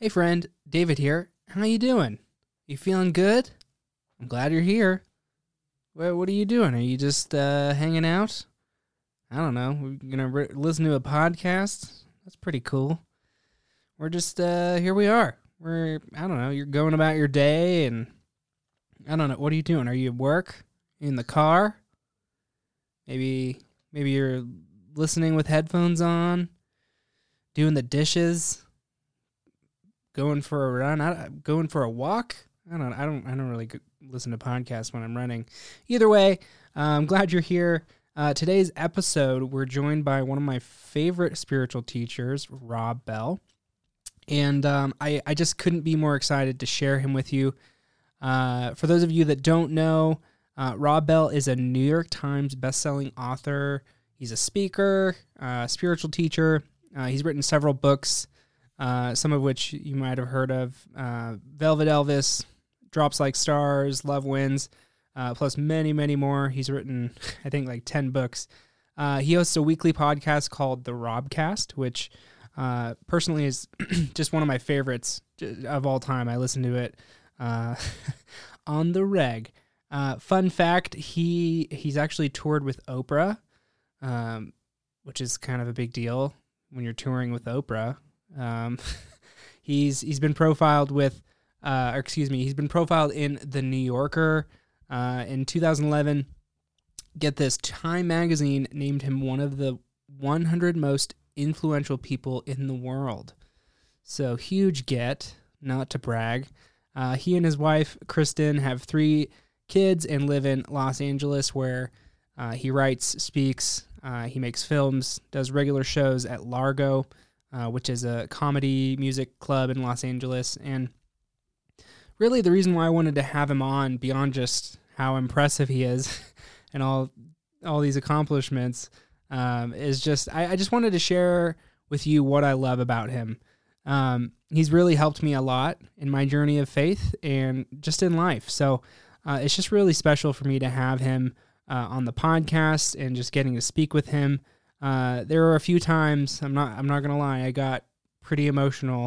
Hey friend, David here. How you doing? You feeling good? I'm glad you're here. What are you doing? Are you just hanging out? I don't know. We're gonna listen to a podcast. That's pretty cool. We're just here. We are. I don't know. You're going about your day, and I don't know. What are you doing? Are you at work? In the car? Maybe you're listening with headphones on, doing the dishes, going for a run, going for a walk. I don't really listen to podcasts when I'm running. Either way, I'm glad you're here. Today's episode, we're joined by one of my favorite spiritual teachers, Rob Bell. And I just couldn't be more excited to share him with you. For those of you that don't know, Rob Bell is a New York Times bestselling author. He's a speaker, spiritual teacher. He's written several books, some of which you might have heard of. Velvet Elvis, Drops Like Stars, Love Wins, plus many, many more. He's written, I think, like 10 books. He hosts a weekly podcast called The Robcast, which personally is just one of my favorites of all time. I listen to it on the reg. Fun fact, he's actually toured with Oprah, which is kind of a big deal when you're touring with Oprah. He's been profiled he's been profiled in The New Yorker. In 2011, get this, Time magazine named him one of the 100 most influential people in the world. So huge get, not to brag. He and his wife, Kristen, have 3 kids and live in Los Angeles, where he writes, speaks, he makes films, does regular shows at Largo, which is a comedy music club in Los Angeles. And really the reason why I wanted to have him on, beyond just how impressive he is and all these accomplishments, is just I just wanted to share with you what I love about him. He's really helped me a lot in my journey of faith and just in life. So it's just really special for me to have him on the podcast and just getting to speak with him. There were a few times, I'm not gonna lie, I got pretty emotional,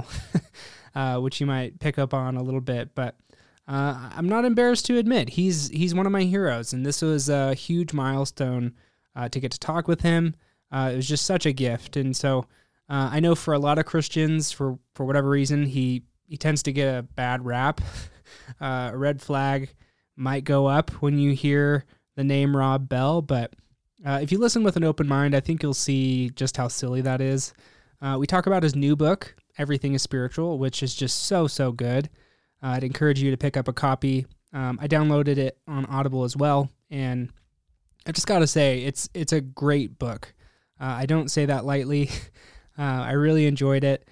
which you might pick up on a little bit, but I'm not embarrassed to admit he's one of my heroes, and this was a huge milestone to get to talk with him. It was just such a gift, and so I know for a lot of Christians, for whatever reason, he tends to get a bad rap. A red flag might go up when you hear the name Rob Bell, but if you listen with an open mind, I think you'll see just how silly that is. We talk about his new book, Everything is Spiritual, which is just so good. I'd encourage you to pick up a copy. I downloaded it on Audible as well, and I just got to say, it's a great book. I don't say that lightly. I really enjoyed it.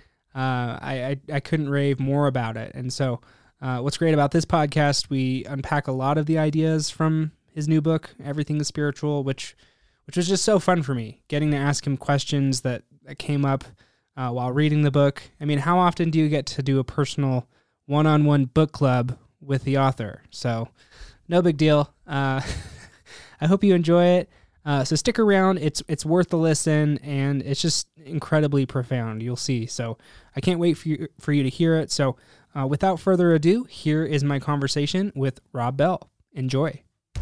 I couldn't rave more about it. And so what's great about this podcast, we unpack a lot of the ideas from his new book, Everything is Spiritual, which was just so fun for me, getting to ask him questions that came up while reading the book. I mean, how often do you get to do a personal one-on-one book club with the author? So no big deal. I hope you enjoy it. So stick around. It's worth the listen, and it's just incredibly profound. You'll see. So I can't wait for you to hear it. So without further ado, here is my conversation with Rob Bell. Enjoy.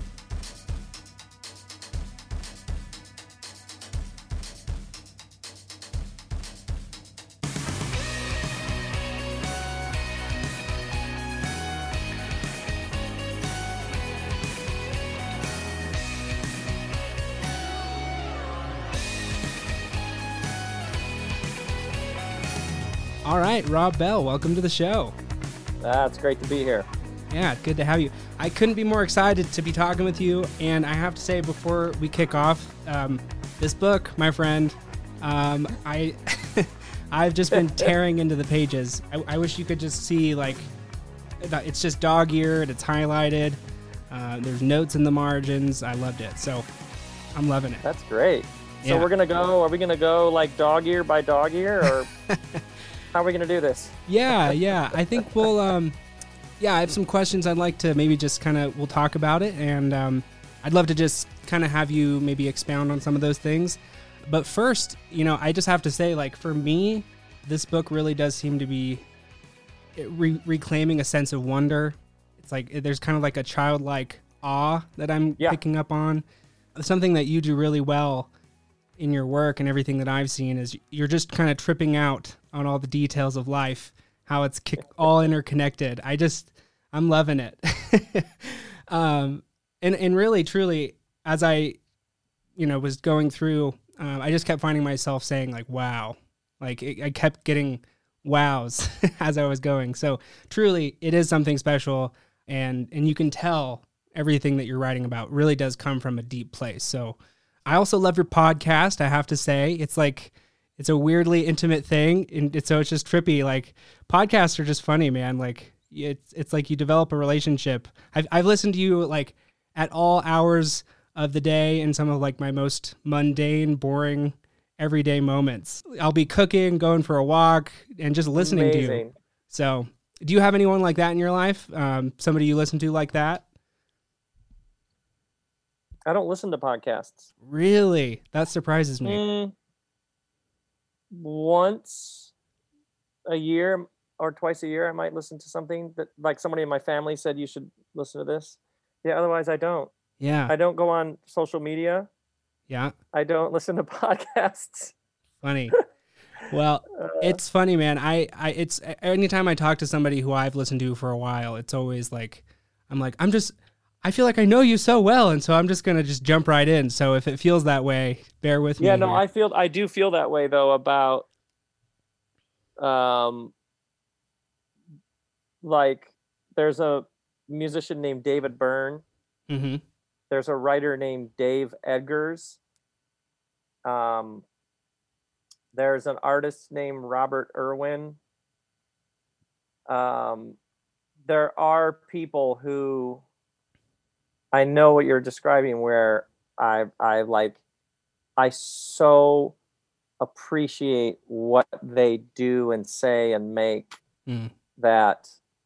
All right, Rob Bell, welcome to the show. It's great to be here. Yeah, good to have you. I couldn't be more excited to be talking with you, and I have to say before we kick off, this book, my friend, I've just been tearing into the pages. I wish you could just see, like, it's just dog-eared, it's highlighted, there's notes in the margins. I loved it, so I'm loving it. That's great. Yeah. So are we gonna go like dog ear by dog ear, or how are we gonna do this? Yeah. I think we'll, I have some questions I'd like to maybe just we'll talk about it, and I'd love to just kind of have you maybe expound on some of those things. But first, I just have to say, like, for me, this book really does seem to be reclaiming a sense of wonder. It's like there's kind of like a childlike awe that I'm picking up on. Something that you do really well in your work and everything that I've seen is you're just kind of tripping out on all the details of life, how it's all interconnected. I'm loving it. And really, truly, as I, was going through, I just kept finding myself saying like, wow, like I kept getting wows as I was going. So truly, it is something special. And you can tell everything that you're writing about really does come from a deep place. So I also love your podcast. I have to say, it's a weirdly intimate thing. And it's just trippy. Like podcasts are just funny, man. Like it's like you develop a relationship. I've listened to you like at all hours of the day in some of like my most mundane, boring, everyday moments. I'll be cooking, going for a walk, and just listening to you. So do you have anyone like that in your life? Somebody you listen to like that? I don't listen to podcasts. Really? That surprises me. Once a year or twice a year, I might listen to something that like somebody in my family said, you should listen to this. Yeah, otherwise I don't. Yeah. I don't go on social media. Yeah. I don't listen to podcasts. Funny. Well, it's funny, man. It's anytime I talk to somebody who I've listened to for a while, it's always like, I feel like I know you so well. And so I'm just going to just jump right in. So if it feels that way, bear with me. Yeah, no, I do feel that way though about, like there's a musician named David Byrne. Mm-hmm. There's a writer named Dave Edgars. There's an artist named Robert Irwin. There are people who I know what you're describing where I so appreciate what they do and say and make that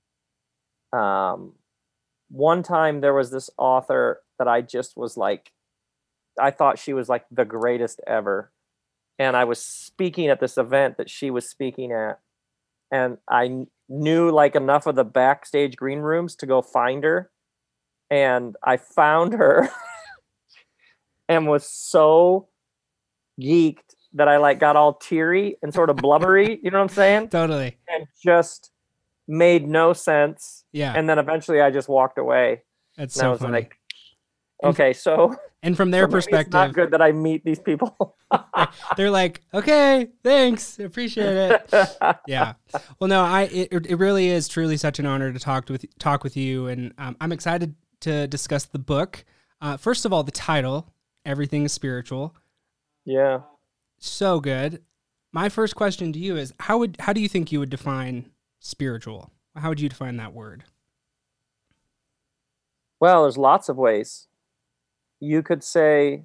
one time there was this author that I just was like, I thought she was like the greatest ever. And I was speaking at this event that she was speaking at. And I knew like enough of the backstage green rooms to go find her. And I found her and was so geeked that I like got all teary and sort of blubbery. You know what I'm saying? Totally. And just made no sense. Yeah. And then eventually I just walked away. That's so funny. Like, okay, so... And from their perspective... It's not good that I meet these people. They're like, okay, thanks. Appreciate it. Yeah. Well, no, it really is truly such an honor to talk with you. And I'm excited to discuss the book. First of all, the title, Everything is Spiritual. Yeah. So good. My first question to you is, how do you think you would define spiritual? How would you define that word? Well, there's lots of ways. You could say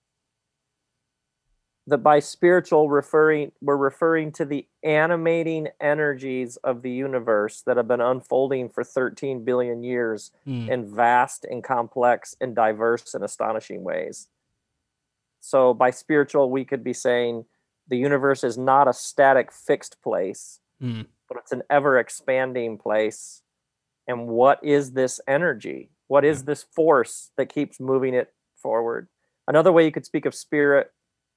that by spiritual we're referring to the animating energies of the universe that have been unfolding for 13 billion years in vast and complex and diverse and astonishing ways. So by spiritual, we could be saying the universe is not a static fixed place, but it's an ever expanding place. And what is this energy? What is this force that keeps moving it forward? Another way you could speak of spirit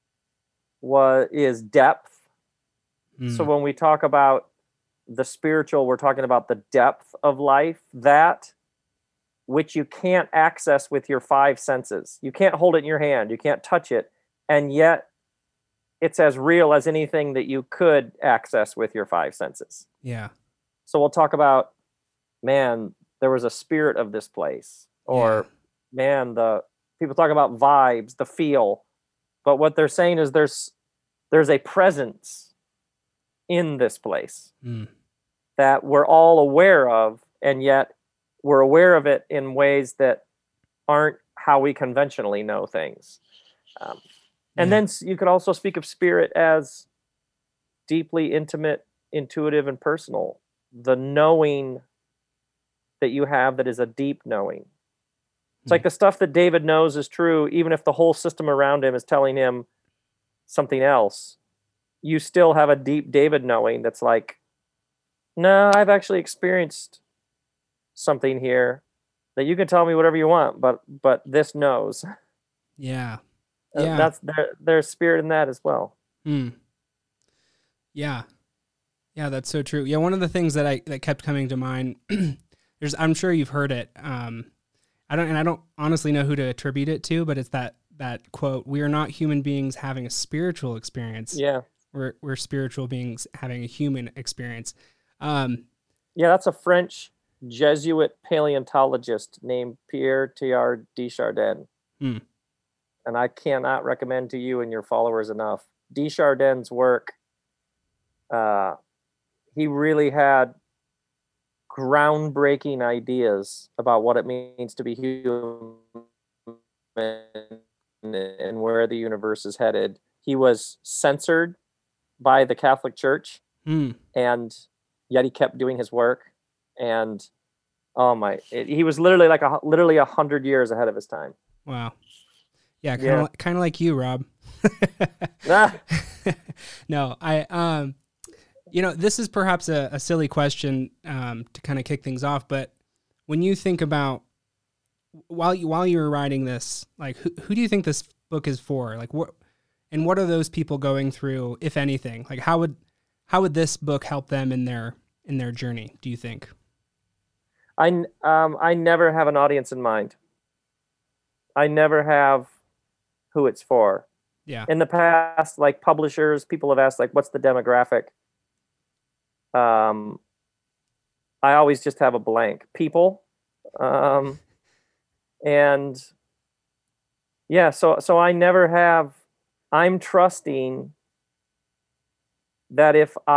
is depth. So when we talk about the spiritual, we're talking about the depth of life, that which you can't access with your five senses. You can't hold it in your hand. You can't touch it. And yet it's as real as anything that you could access with your five senses. Yeah. So we'll talk about, man, there was a spirit of this place. Or, man, the people talk about vibes, the feel. But what they're saying is there's a presence in this place that we're all aware of, and yet we're aware of it in ways that aren't how we conventionally know things. And then you could also speak of spirit as deeply intimate, intuitive, and personal. The knowing that you have that is a deep knowing. It's like the stuff that David knows is true, even if the whole system around him is telling him something else. You still have a deep David knowing that's like, No, I've actually experienced something here that you can tell me whatever you want, but this knows. Yeah. Yeah. That's there's spirit in that as well. Hmm. Yeah. Yeah, that's so true. Yeah, one of the things that kept coming to mind, I'm sure you've heard it. I don't honestly know who to attribute it to, but it's that quote, "We are not human beings having a spiritual experience. Yeah. We're spiritual beings having a human experience." Yeah, that's a French Jesuit paleontologist named Pierre Teilhard de Chardin. Hmm. And I cannot recommend to you and your followers enough. De Chardin's work, he really had groundbreaking ideas about what it means to be human and where the universe is headed. He was censored by the Catholic Church, and yet he kept doing his work. And he was literally literally 100 years ahead of his time. Wow. Yeah, kind of like you, Rob. No, this is perhaps a silly question to kind of kick things off, but when you think about while you were writing this, like who do you think this book is for? Like what are those people going through, if anything? Like how would this book help them in their journey, do you think? I never have an audience in mind. I never have who it's for. Yeah. In the past, like publishers, people have asked, like, what's the demographic? I always just have a blank. People. And yeah, so I never have. I'm trusting that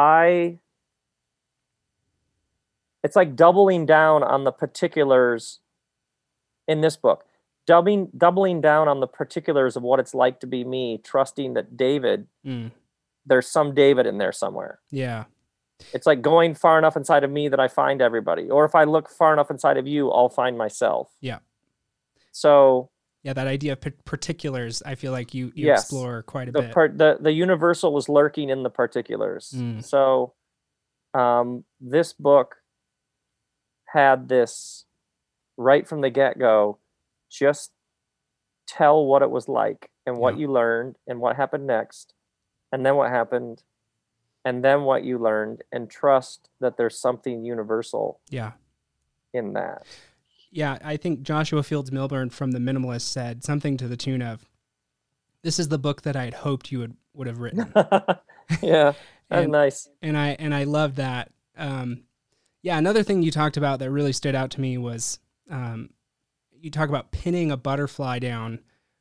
it's like doubling down on the particulars in this book. Doubling down on the particulars of what it's like to be me, trusting that David, there's some David in there somewhere. Yeah. It's like going far enough inside of me that I find everybody. Or if I look far enough inside of you, I'll find myself. Yeah. So yeah, that idea of particulars, I feel like you yes, explore quite a bit. The universal is lurking in the particulars. So this book had this right from the get-go, just tell what it was like and what you learned and what happened next and then what happened and then what you learned, and trust that there's something universal in that. Yeah, I think Joshua Fields Millburn from The Minimalist said something to the tune of, "This is the book that I had hoped you would have written." Yeah, that's nice. And I loved that. Yeah, another thing you talked about that really stood out to me was you talk about pinning a butterfly down,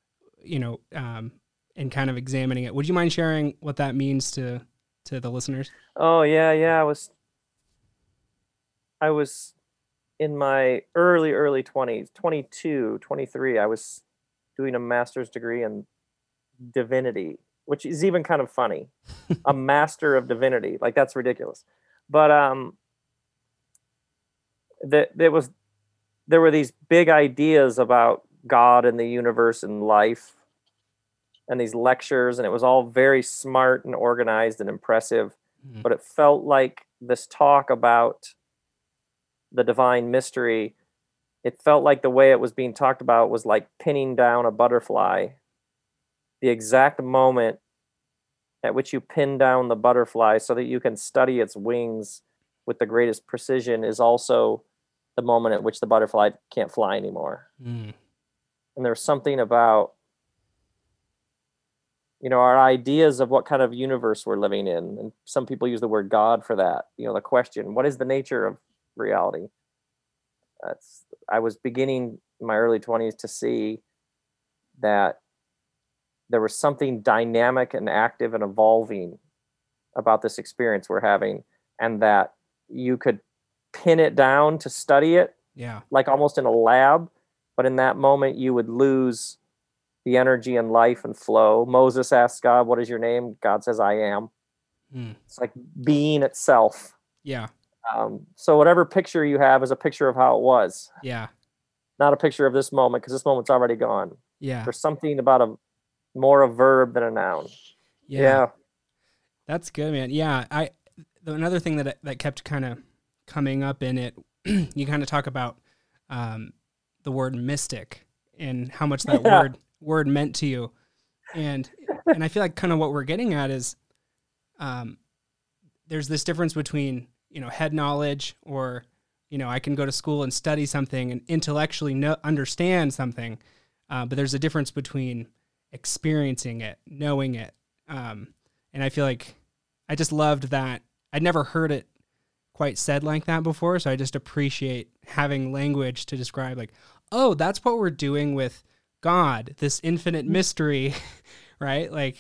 and kind of examining it. Would you mind sharing what that means to the listeners? Oh yeah. I was in my early 20s, 22, 23. I was doing a master's degree in divinity, which is even kind of funny. A master of divinity, like that's ridiculous. But there were these big ideas about God and the universe and life, and these lectures, and it was all very smart and organized and impressive. But it felt like this talk about the divine mystery, it felt like the way it was being talked about was like pinning down a butterfly. The exact moment at which you pin down the butterfly so that you can study its wings with the greatest precision is also the moment at which the butterfly can't fly anymore. And there's something about, our ideas of what kind of universe we're living in. And some people use the word God for that. The question, what is the nature of reality? I was beginning in my early 20s to see that there was something dynamic and active and evolving about this experience we're having, and that you could pin it down to study it, like almost in a lab, but in that moment you would lose the energy and life and flow. Moses asks God, "What is your name?" God says, "I am." It's like being itself. Yeah. So whatever picture you have is a picture of how it was. Yeah. Not a picture of this moment, because this moment's already gone. Yeah. There's something about more a verb than a noun. Yeah. That's good, man. Yeah. another thing that kept kind of coming up in it, you kind of talk about the word mystic and how much that word meant to you. And I feel like kind of what we're getting at is there's this difference between, head knowledge, or, I can go to school and study something and intellectually understand something. But there's a difference between experiencing it, knowing it. And I feel like I just loved that. I'd never heard it quite said like that before. So I just appreciate having language to describe, like, oh, that's what we're doing with God, this infinite mystery, right? Like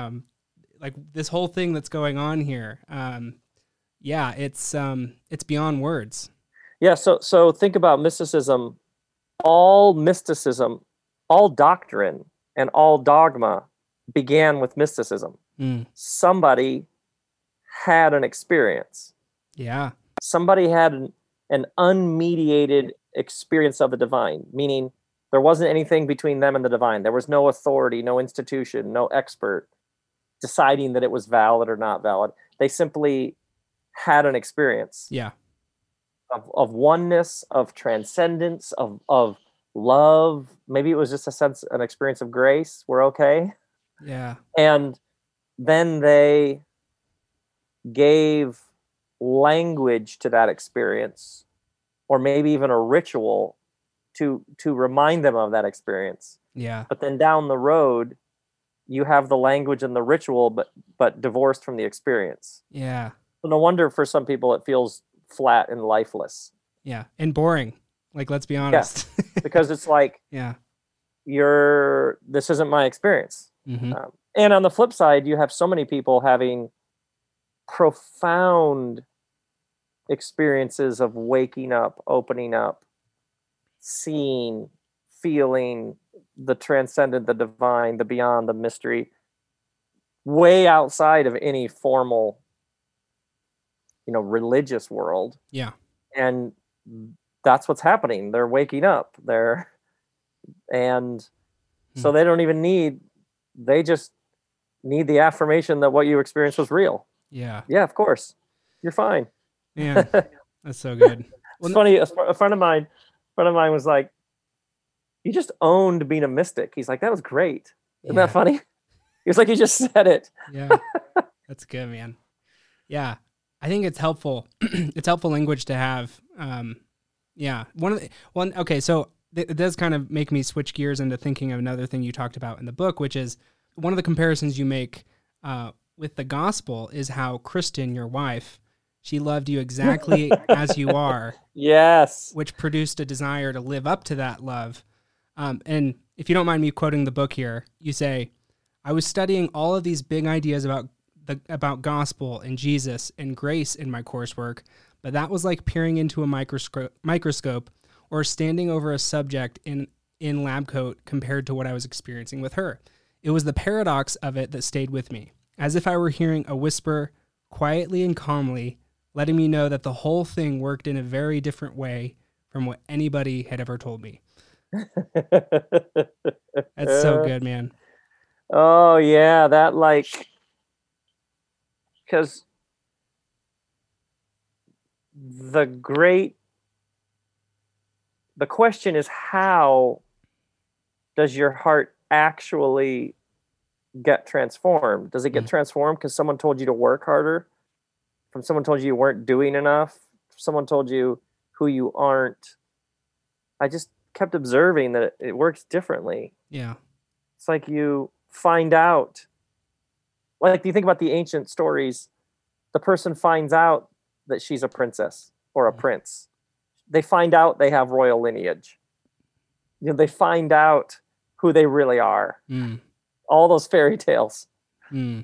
this whole thing that's going on here. Yeah, it's beyond words. Yeah. So think about mysticism. All mysticism, all doctrine, and all dogma began with mysticism. Somebody had an experience. Yeah. Somebody had an unmediated experience of the divine, meaning there wasn't anything between them and the divine. There was no authority, no institution, no expert deciding that it was valid or not valid. They simply had an experience. Yeah. Of oneness, of transcendence, of love. Maybe it was just an experience of grace. We're okay. Yeah. And then they gave language to that experience, or maybe even a ritual to remind them of that experience. Yeah. But then down the road, you have the language and the ritual, but divorced from the experience. Yeah. So no wonder for some people it feels flat and lifeless. Yeah. And boring. Like, let's be honest. Yeah. Because it's like, yeah, this isn't my experience. Mm-hmm. And on the flip side, you have so many people having profound experiences of waking up, opening up, seeing, feeling the transcendent, the divine, the beyond, the mystery, way outside of any formal, religious world. Yeah. And that's what's happening. They're waking up. So they don't even they just need the affirmation that what you experienced was real. Yeah. Yeah, of course. You're fine. Yeah. That's so good. It's funny. A friend of mine was like, you just owned being a mystic. He's like, that was great. Isn't that funny? He was like, you just said it. Yeah. That's good, man. Yeah. I think it's helpful. It's helpful language to have. Yeah. Okay. So it does kind of make me switch gears into thinking of another thing you talked about in the book, which is one of the comparisons you make with the gospel is how Kristen, your wife, she loved you exactly as you are. Yes. Which produced a desire to live up to that love. And if you don't mind me quoting the book here, you say, I was studying all of these big ideas about gospel and Jesus and grace in my coursework, but that was like peering into a microscope or standing over a subject in lab coat compared to what I was experiencing with her. It was the paradox of it that stayed with me, as if I were hearing a whisper quietly and calmly, letting me know that the whole thing worked in a very different way from what anybody had ever told me. That's so good, man. Oh, yeah. That, because the question is, how does your heart actually get transformed? Does it get transformed because someone told you to work harder? From someone told you weren't doing enough? Someone told you who you aren't? I just kept observing that it works differently. Yeah. It's like you find out. Like, you think about the ancient stories, the person finds out that she's a princess or a prince. They find out they have royal lineage. They find out who they really are. All those fairy tales. And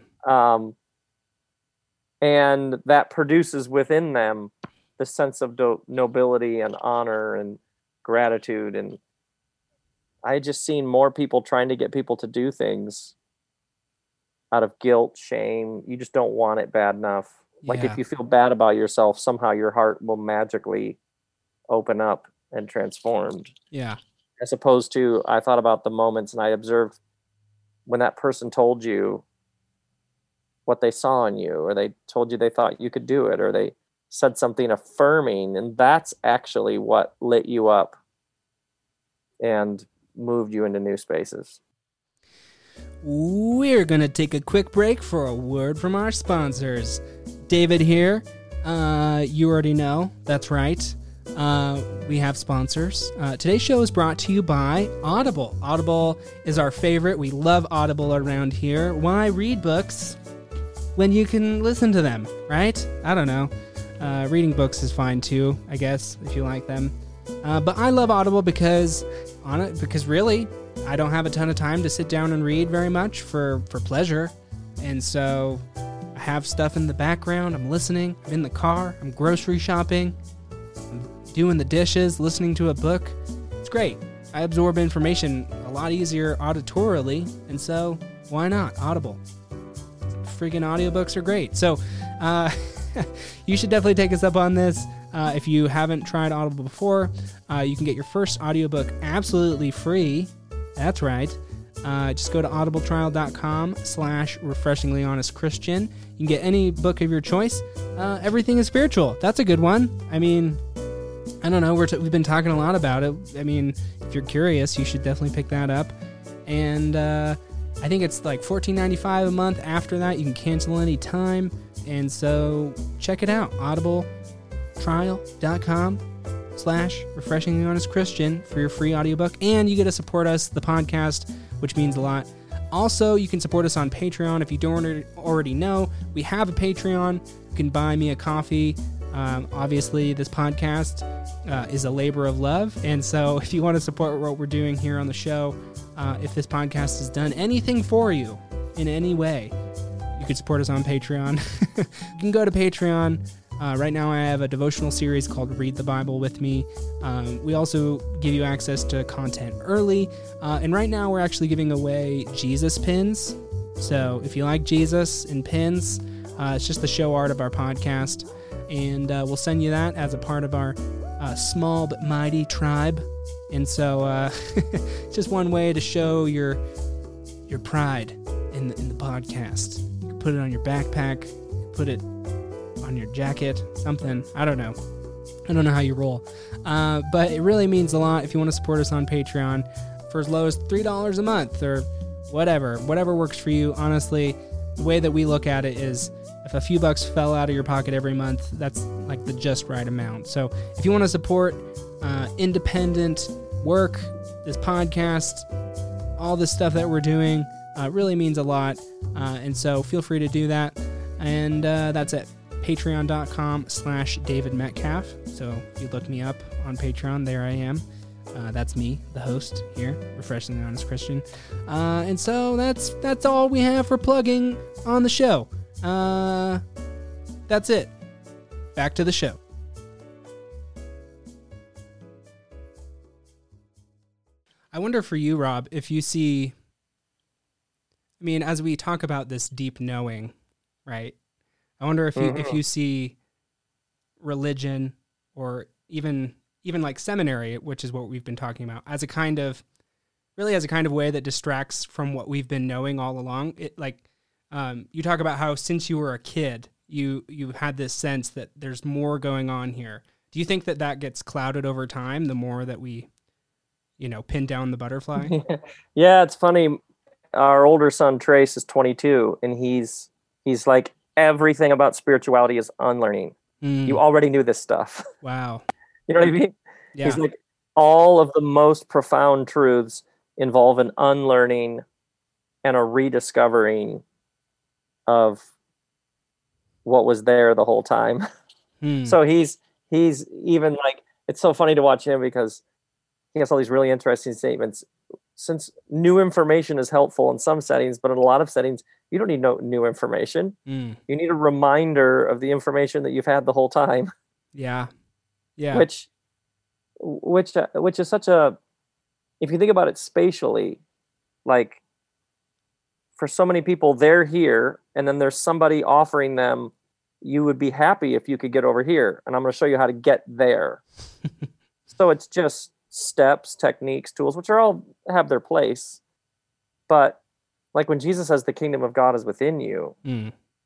that produces within them the sense of nobility and honor and gratitude. And I just seen more people trying to get people to do things out of guilt, shame. You just don't want it bad enough. Like, if you feel bad about yourself, somehow your heart will magically open up and transformed. Yeah. As opposed to, I thought about the moments and I observed when that person told you what they saw in you, or they told you they thought you could do it, or they said something affirming, and that's actually what lit you up and moved you into new spaces. We're going to take a quick break for a word from our sponsors. David here. You already know. That's right. We have sponsors. Today's show is brought to you by Audible. Audible is our favorite. We love Audible around here. Why read books when you can listen to them, right? I don't know. Reading books is fine too, I guess, if you like them. But I love Audible because really, I don't have a ton of time to sit down and read very much for pleasure. And so I have stuff in the background. I'm listening. I'm in the car. I'm grocery shopping. I'm doing the dishes, listening to a book. It's great. I absorb information a lot easier auditorily. And so why not? Audible. Freaking audiobooks are great. So you should definitely take us up on this. If you haven't tried Audible before, you can get your first audiobook absolutely free. That's right. Just go to audibletrial.com/refreshinglyyhonestchristian. You can get any book of your choice. Everything is spiritual. That's a good one. I mean, I don't know. We've been talking a lot about it. I mean, if you're curious, you should definitely pick that up. And I think it's like $14.95 a month. After that, you can cancel any time. And so check it out. audibletrial.com/refreshinglyyhonestchristian for your free audiobook. And you get to support us, the podcast, which means a lot. Also, you can support us on Patreon. If you don't already know, we have a Patreon. You can buy me a coffee. Obviously, this podcast is a labor of love. And so if you want to support what we're doing here on the show, if this podcast has done anything for you in any way, you can support us on Patreon. You can go to Patreon. Right now I have a devotional series called Read the Bible with Me. We also give you access to content early. And right now we're actually giving away Jesus pins. So if you like Jesus and pins, it's just the show art of our podcast. And we'll send you that as a part of our small but mighty tribe. And so it's just one way to show your pride in the podcast. You can put it on your backpack, put it on your jacket, something. I don't know how you roll. But it really means a lot if you want to support us on Patreon for as low as $3 a month or whatever works for you. Honestly, the way that we look at it is if a few bucks fell out of your pocket every month, that's like the just right amount. So if you want to support independent work, this podcast, all this stuff that we're doing, really means a lot. And so feel free to do that. And that's it. Patreon.com/David Metcalf. So if you look me up on Patreon, there I am. That's me, the host here, Refreshingly Honest Christian. And so that's all we have for plugging on the show. That's it. Back to the show. I wonder for you, Rob, if you see, I mean, as we talk about this deep knowing, right? I wonder if you see religion or even like seminary, which is what we've been talking about, as a kind of way that distracts from what we've been knowing all along. It like you talk about how since you were a kid, you had this sense that there's more going on here. Do you think that gets clouded over time the more that we, pin down the butterfly? Yeah, it's funny. Our older son Trace is 22, and he's like, everything about spirituality is unlearning. You already knew this stuff. Wow. You know what I mean? Yeah. He's like, all of the most profound truths involve an unlearning and a rediscovering of what was there the whole time. So he's even like, it's so funny to watch him because he has all these really interesting statements. Since new information is helpful in some settings, but in a lot of settings, you don't need no new information. You need a reminder of the information that you've had the whole time. Yeah. Which is such a, if you think about it spatially, like for so many people, they're here, and then there's somebody offering them, you would be happy if you could get over here, and I'm going to show you how to get there. So it's just steps, techniques, tools, which are all have their place. But like when Jesus says the kingdom of God is within you,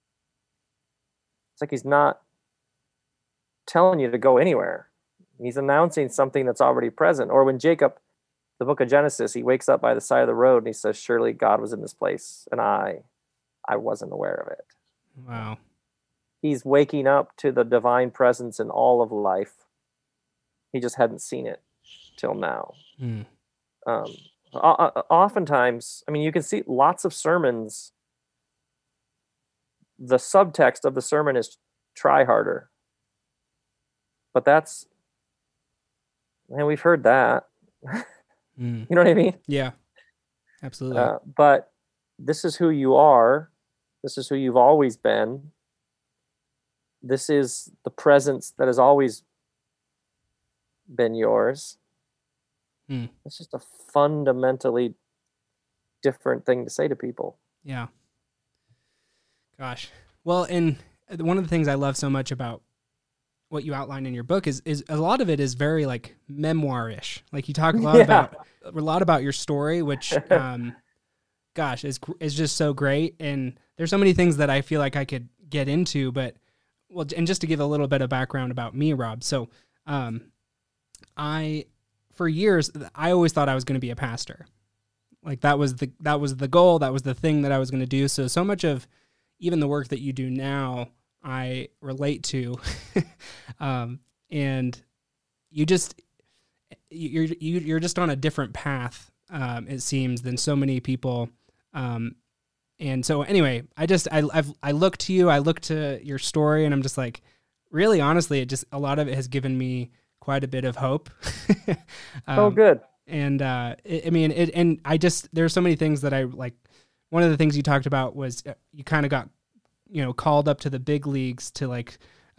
It's like he's not telling you to go anywhere. He's announcing something that's already present. Or when Jacob, the book of Genesis, he wakes up by the side of the road and he says, surely God was in this place and I wasn't aware of it. Wow. He's waking up to the divine presence in all of life. He just hadn't seen it till now. Oftentimes, I mean, you can see lots of sermons. The subtext of the sermon is try harder. But that's, man, we've heard that. You know what I mean? Yeah, absolutely. But this is who you are. This is who you've always been. This is the presence that has always been yours. It's just a fundamentally different thing to say to people. Yeah. Gosh. Well, and one of the things I love so much about what you outline in your book is a lot of it is very like memoir-ish. Like you talk a lot about your story, which, gosh, is just so great. And there's so many things that I feel like I could get into, but well, and just to give a little bit of background about me, Rob. So, for years, I always thought I was going to be a pastor. Like that was the goal. That was the thing that I was going to do. So much of even the work that you do now, I relate to, and you're just on a different path, it seems, than so many people. And so anyway, I look to you, I look to your story, and I'm just like, really, honestly, a lot of it has given me quite a bit of hope. Oh, good. And there's so many things that I like. One of the things you talked about was you kind of got, called up to the big leagues to like,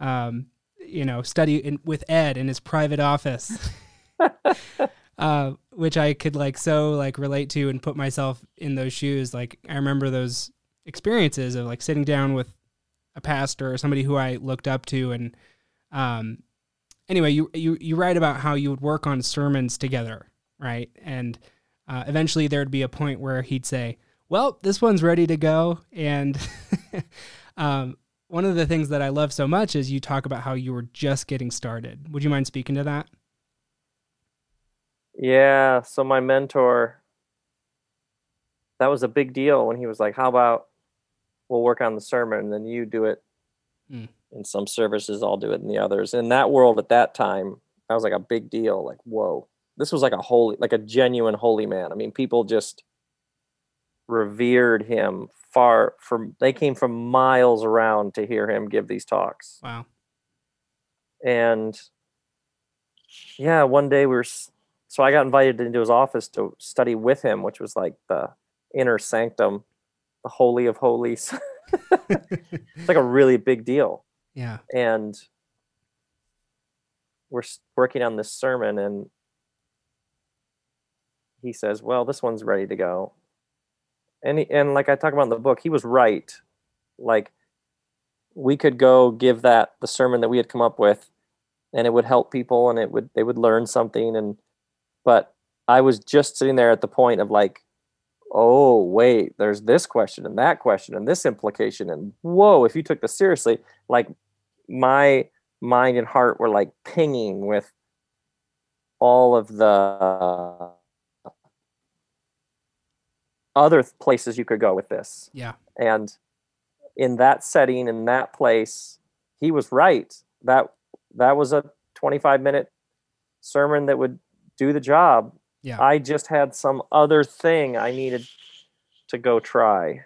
study with Ed in his private office, which I could relate to and put myself in those shoes. Like I remember those experiences of like sitting down with a pastor or somebody who I looked up to. And anyway, you write about how you would work on sermons together, right? And eventually there'd be a point where he'd say, well, this one's ready to go. And one of the things that I love so much is you talk about how you were just getting started. Would you mind speaking to that? Yeah. So my mentor, that was a big deal when he was like, how about we'll work on the sermon and then you do it in some services, I'll do it in the others. In that world at that time, that was like a big deal. Like, whoa, this was like a genuine holy man. I mean, people just revered him they came from miles around to hear him give these talks. Wow. And yeah, one day so I got invited into his office to study with him, which was like the inner sanctum, the holy of holies. It's like a really big deal. Yeah. And we're working on this sermon and he says, well, this one's ready to go. And like I talk about in the book, he was right. Like we could go give the sermon that we had come up with and it would help people and they would learn something. But I was just sitting there at the point of like, oh, wait, there's this question and that question and this implication. And whoa, if you took this seriously, like my mind and heart were like pinging with all of the other places you could go with this. Yeah. And in that setting, in that place, he was right. That was a 25-minute sermon that would do the job. Yeah. I just had some other thing I needed to go try.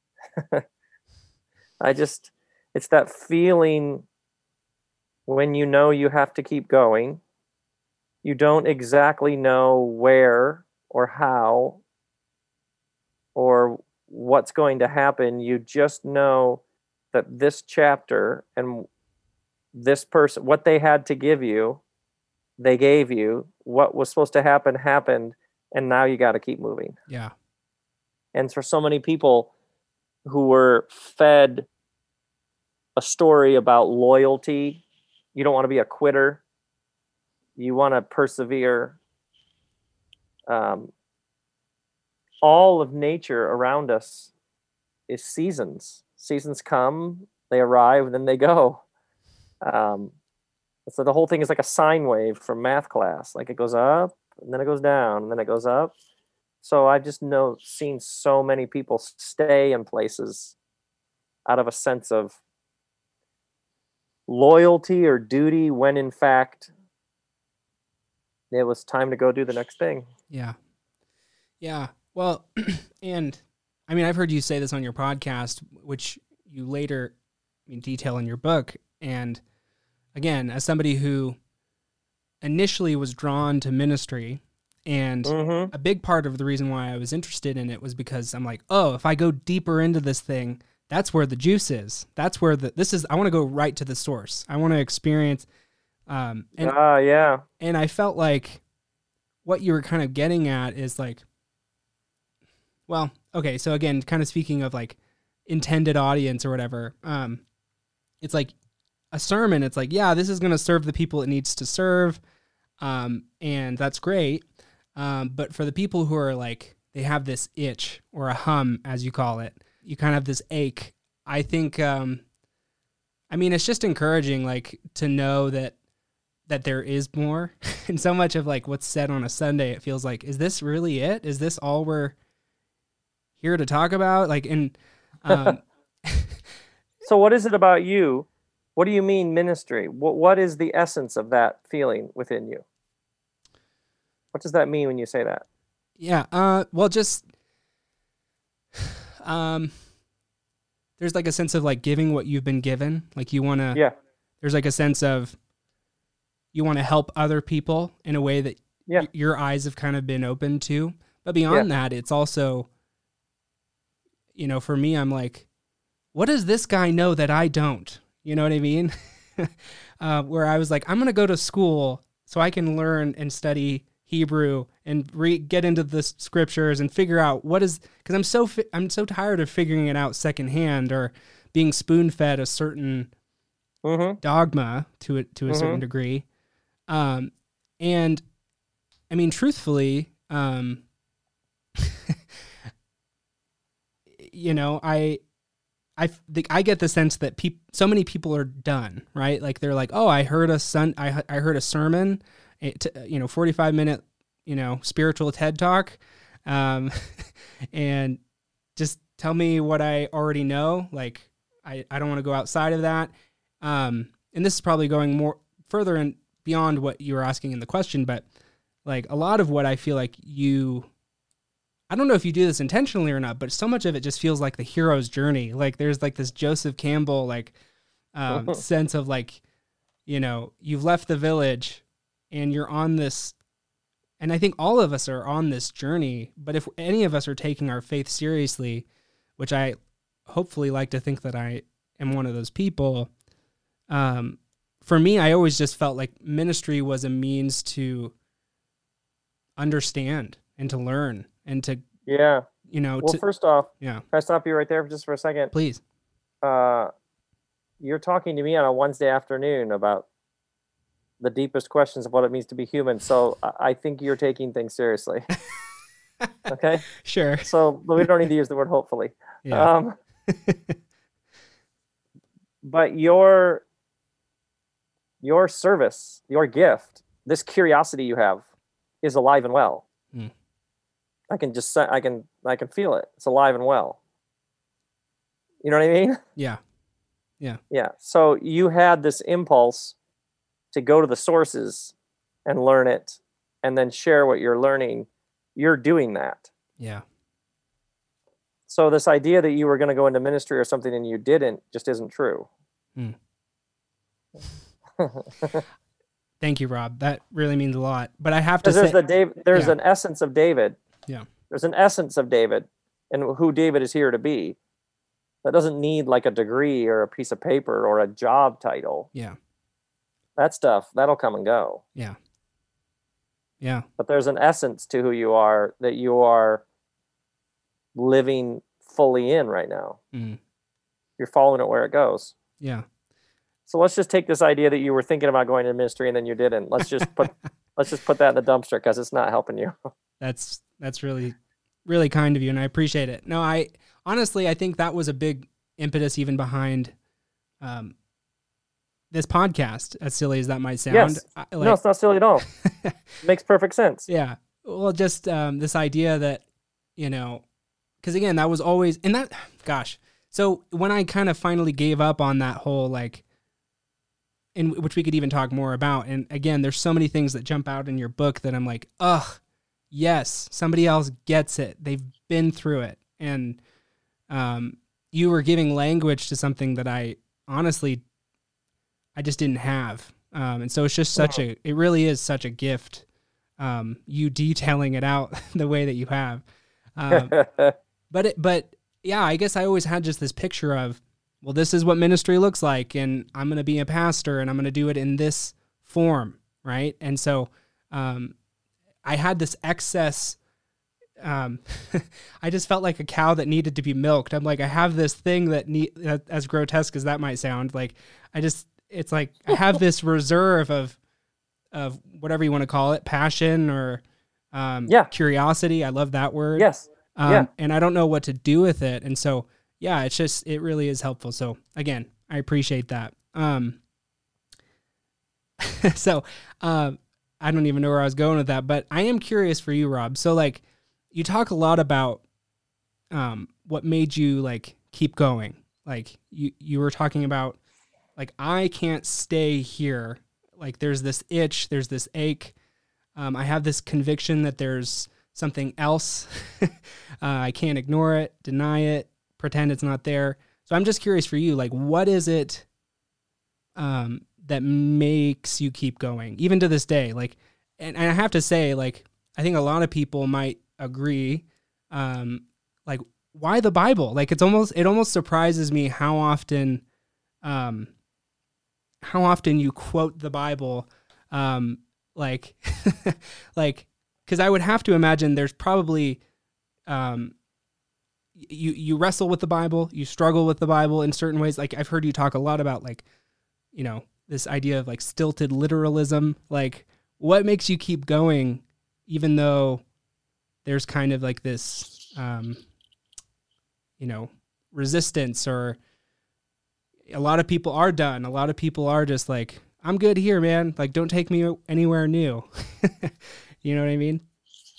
It's that feeling when you know you have to keep going. You don't exactly know where or how or what's going to happen. You just know that this chapter and this person, what they had to give you, they gave you. What was supposed to happen happened, and now you got to keep moving. Yeah. And for so many people who were fed a story about loyalty, you don't want to be a quitter. You want to persevere. All of nature around us is seasons. Seasons come They arrive and then they go. So the whole thing is like a sine wave from math class. Like it goes up and then it goes down and then it goes up. So I've just seen so many people stay in places out of a sense of loyalty or duty when in fact it was time to go do the next thing. Yeah. Yeah. Well, and I mean, I've heard you say this on your podcast, which you later detail in your book. And again, as somebody who initially was drawn to ministry, and a big part of the reason why I was interested in it was because I'm like, oh, if I go deeper into this thing, that's where the juice is. That's where I want to go right to the source. I want to experience. And I felt like what you were kind of getting at is like, well, okay. So again, kind of speaking of like intended audience or whatever, it's like a sermon. It's like, yeah, this is going to serve the people it needs to serve. And that's great. But for the people who are like, they have this itch or a hum, as you call it, you kind of have this ache. I think, I mean, it's just encouraging, like, to know that there is more. And so much of like what's said on a Sunday, it feels like, is this really it? Is this all we're here to talk about? Like, and, so what is it about you? What do you mean ministry? What is the essence of that feeling within you? What does that mean when you say that? Yeah. Well, just, there's like a sense of like giving what you've been given. Like you want to, there's like a sense of you want to help other people in a way that your eyes have kind of been open to. But beyond that, it's also, you know, for me, I'm like, what does this guy know that I don't? You know what I mean? Where I was like, I'm going to go to school so I can learn and study Hebrew and get into the scriptures and figure out what is, because I'm so tired of figuring it out secondhand or being spoon fed a certain dogma to a certain degree. And I mean, truthfully, you know, I get the sense that so many people are done, right? Like they're like, oh, I heard a sermon, 45-minute, spiritual TED talk. And just tell me what I already know. Like, I don't want to go outside of that. And this is probably going more further and beyond what you were asking in the question, but like a lot of what I feel like I don't know if you do this intentionally or not, but so much of it just feels like the hero's journey. Like there's like this Joseph Campbell, like, sense of like, you've left the village and you're on this, and I think all of us are on this journey, but if any of us are taking our faith seriously, which I hopefully like to think that I am one of those people, for me, I always just felt like ministry was a means to understand and to learn and to, first off, can I stop you right there just for a second? Please. You're talking to me on a Wednesday afternoon about the deepest questions of what it means to be human. So I think you're taking things seriously. Okay. Sure. So we don't need to use the word hopefully. Yeah. But your service, your gift, this curiosity you have is alive and well. I can just say, I can feel it. It's alive and well. You know what I mean? Yeah. Yeah. Yeah. So you had this impulse to go to the sources and learn it and then share what you're learning. You're doing that. Yeah. So this idea that you were going to go into ministry or something and you didn't just isn't true. Thank you, Rob. That really means a lot. But I have to say, there's an essence of David. Yeah. There's an essence of David and who David is here to be. That doesn't need like a degree or a piece of paper or a job title. Yeah. That stuff, that'll come and go. Yeah. Yeah. But there's an essence to who you are that you are living fully in right now. You're following it where it goes. Yeah. So let's just take this idea that you were thinking about going to ministry and then you didn't. Let's just put that in the dumpster because it's not helping you. That's really, really kind of you, and I appreciate it. No, I honestly think that was a big impetus even behind this podcast, as silly as that might sound. Yes. No, it's not silly at all. Makes perfect sense. Yeah. Well, just this idea that, because again, that was always, and that, gosh. So when I kind of finally gave up on that whole, like, in which we could even talk more about. And again, there's so many things that jump out in your book that I'm like, ugh, yes, somebody else gets it. They've been through it. And you were giving language to something that I just didn't have. And so it's just it really is such a gift, you detailing it out the way that you have. But yeah, I guess I always had just this picture of, well, this is what ministry looks like, and I'm going to be a pastor, and I'm going to do it in this form, right? And so I had this excess. I just felt like a cow that needed to be milked. I'm like, I have this thing that as grotesque as that might sound, like it's like I have this reserve of whatever you want to call it, passion or curiosity. I love that word. Yes. And I don't know what to do with it. And so, yeah, it really is helpful. So again, I appreciate that. I don't even know where I was going with that, but I am curious for you, Rob. So like, you talk a lot about what made you like keep going. Like you were talking about, like, I can't stay here. Like there's this itch, there's this ache. I have this conviction that there's something else. I can't ignore it, deny it, pretend it's not there. So I'm just curious for you, like, what is it that makes you keep going, even to this day? Like, and I have to say, like, I think a lot of people might agree, like, why the Bible? Like, it almost surprises me how often you quote the Bible, like, because I would have to imagine there's probably, you wrestle with the Bible, you struggle with the Bible in certain ways. Like, I've heard you talk a lot about, like, this idea of like stilted literalism. Like, what makes you keep going, even though there's kind of like this, resistance, or a lot of people are done. A lot of people are just like, I'm good here, man. Like, don't take me anywhere new. You know what I mean?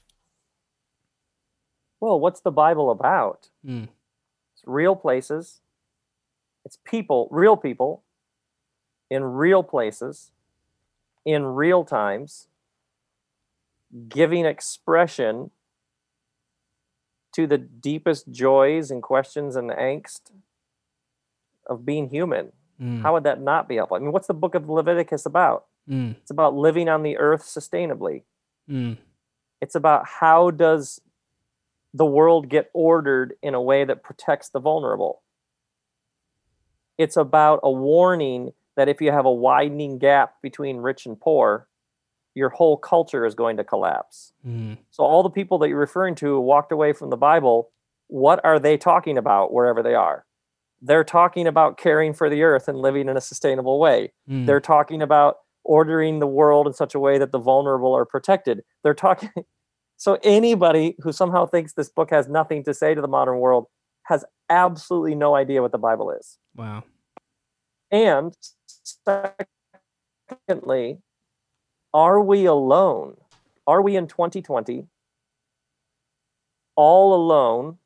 Well, what's the Bible about? Mm. It's real places. It's people, real people, in real places, in real times, giving expression to the deepest joys and questions and angst of being human. Mm. How would that not be helpful? I mean, what's the book of Leviticus about? Mm. It's about living on the earth sustainably. Mm. It's about how does the world get ordered in a way that protects the vulnerable. It's about a warning that if you have a widening gap between rich and poor, your whole culture is going to collapse. Mm. So all the people that you're referring to who walked away from the Bible, what are they talking about wherever they are? They're talking about caring for the earth and living in a sustainable way. Mm. They're talking about ordering the world in such a way that the vulnerable are protected. They're talking. So anybody who somehow thinks this book has nothing to say to the modern world has absolutely no idea what the Bible is. Wow. And secondly, are we alone? Are we in 2020 all alone?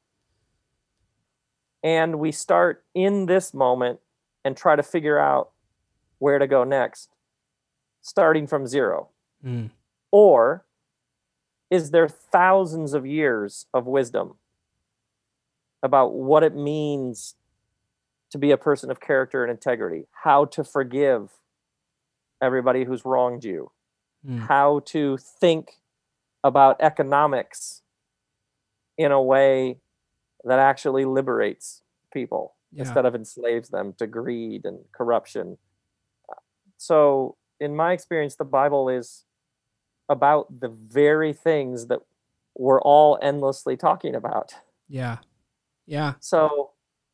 And we start in this moment and try to figure out where to go next, starting from zero. Mm. Or is there thousands of years of wisdom about what it means to be a person of character and integrity, how to forgive everybody who's wronged you, how to think about economics in a way that actually liberates people instead of enslaves them to greed and corruption. So in my experience, the Bible is about the very things that we're all endlessly talking about. Yeah. Yeah. So,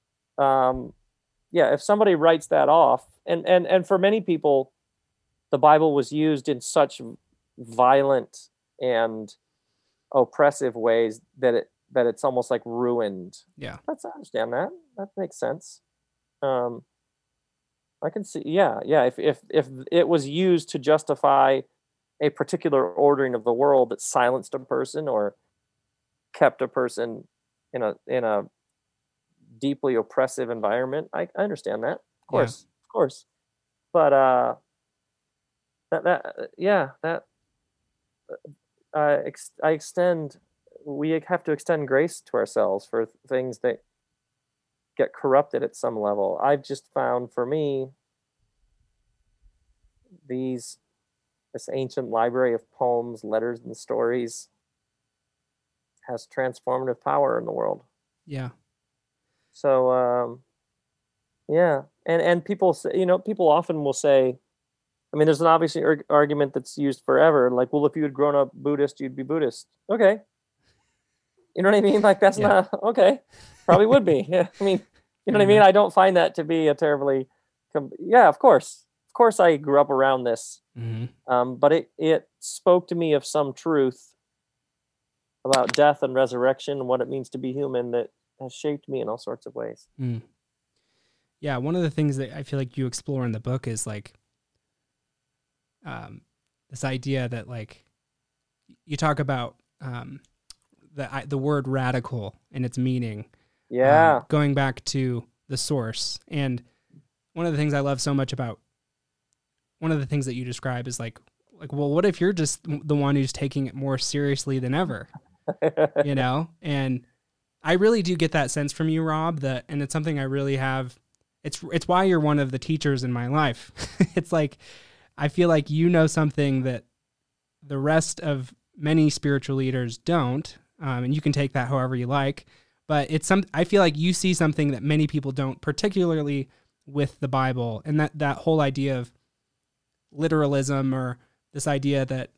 if somebody writes that off, and for many people, the Bible was used in such violent and oppressive ways that it's almost like ruined. Yeah. I understand that. That makes sense. I can see. Yeah, yeah. If it was used to justify a particular ordering of the world that silenced a person or kept a person in a deeply oppressive environment, I understand that. Yeah. Of course. But that yeah, that I extend. We have to extend grace to ourselves for things that get corrupted at some level. I've just found for me these this ancient library of poems, letters, and stories has transformative power in the world. Yeah. So yeah, and people say, people often will say, I mean, there's an obvious argument that's used forever, like, well, if you had grown up Buddhist, you'd be Buddhist. Okay, you know what I mean? Like, that's Yeah. not okay. Probably would be. Yeah, I mean, you know what I mean? I don't find that to be a terribly, yeah, of course, I grew up around this, but it spoke to me of some truth about death and resurrection and what it means to be human that has shaped me in all sorts of ways. Mm. Yeah, one of the things that I feel like you explore in the book is like this idea that like you talk about the word radical and its meaning. Yeah. Going back to the source. And one of the things I love so much about one of the things that you describe is like, well, what if you're just the one who's taking it more seriously than ever? And I really do get that sense from you, Rob, and it's something I really have. It's why you're one of the teachers in my life. It's like, I feel like you know something that the rest of many spiritual leaders don't. And you can take that however you like, but I feel like you see something that many people don't, particularly with the Bible, and that whole idea of literalism, or this idea that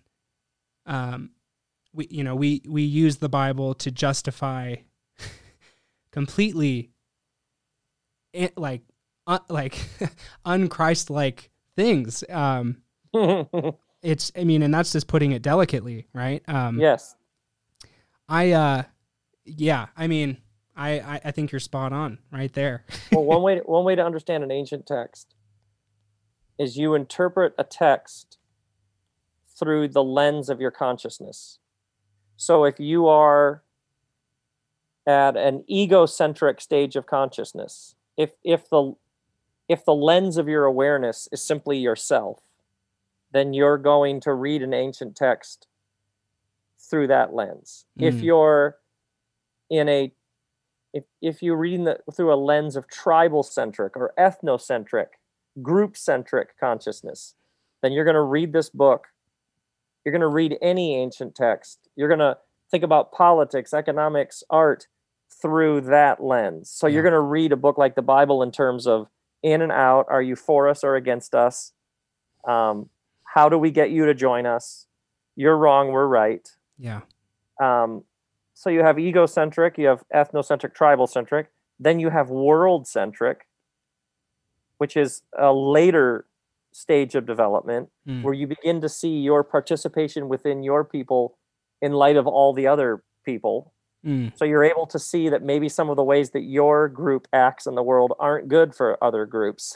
we use the Bible to justify completely like unchrist-like things. It's, I mean, and that's just putting it delicately, right? Yes. I mean, I think you're spot on right there. Well, one way to understand an ancient text is you interpret a text through the lens of your consciousness. So if you are at an egocentric stage of consciousness, if the lens of your awareness is simply yourself, then you're going to read an ancient text through that lens. If you're if you're reading through a lens of tribal centric or ethnocentric, group centric consciousness, then you're going to read this book. You're going to read any ancient text. You're going to think about politics, economics, art through that lens. So you're going to read a book like the Bible in terms of in and out. Are you for us or against us? How do we get you to join us? You're wrong, we're right. Yeah. So you have egocentric, you have ethnocentric, tribal centric, then you have world centric, which is a later stage of development where you begin to see your participation within your people in light of all the other people. So you're able to see that maybe some of the ways that your group acts in the world aren't good for other groups.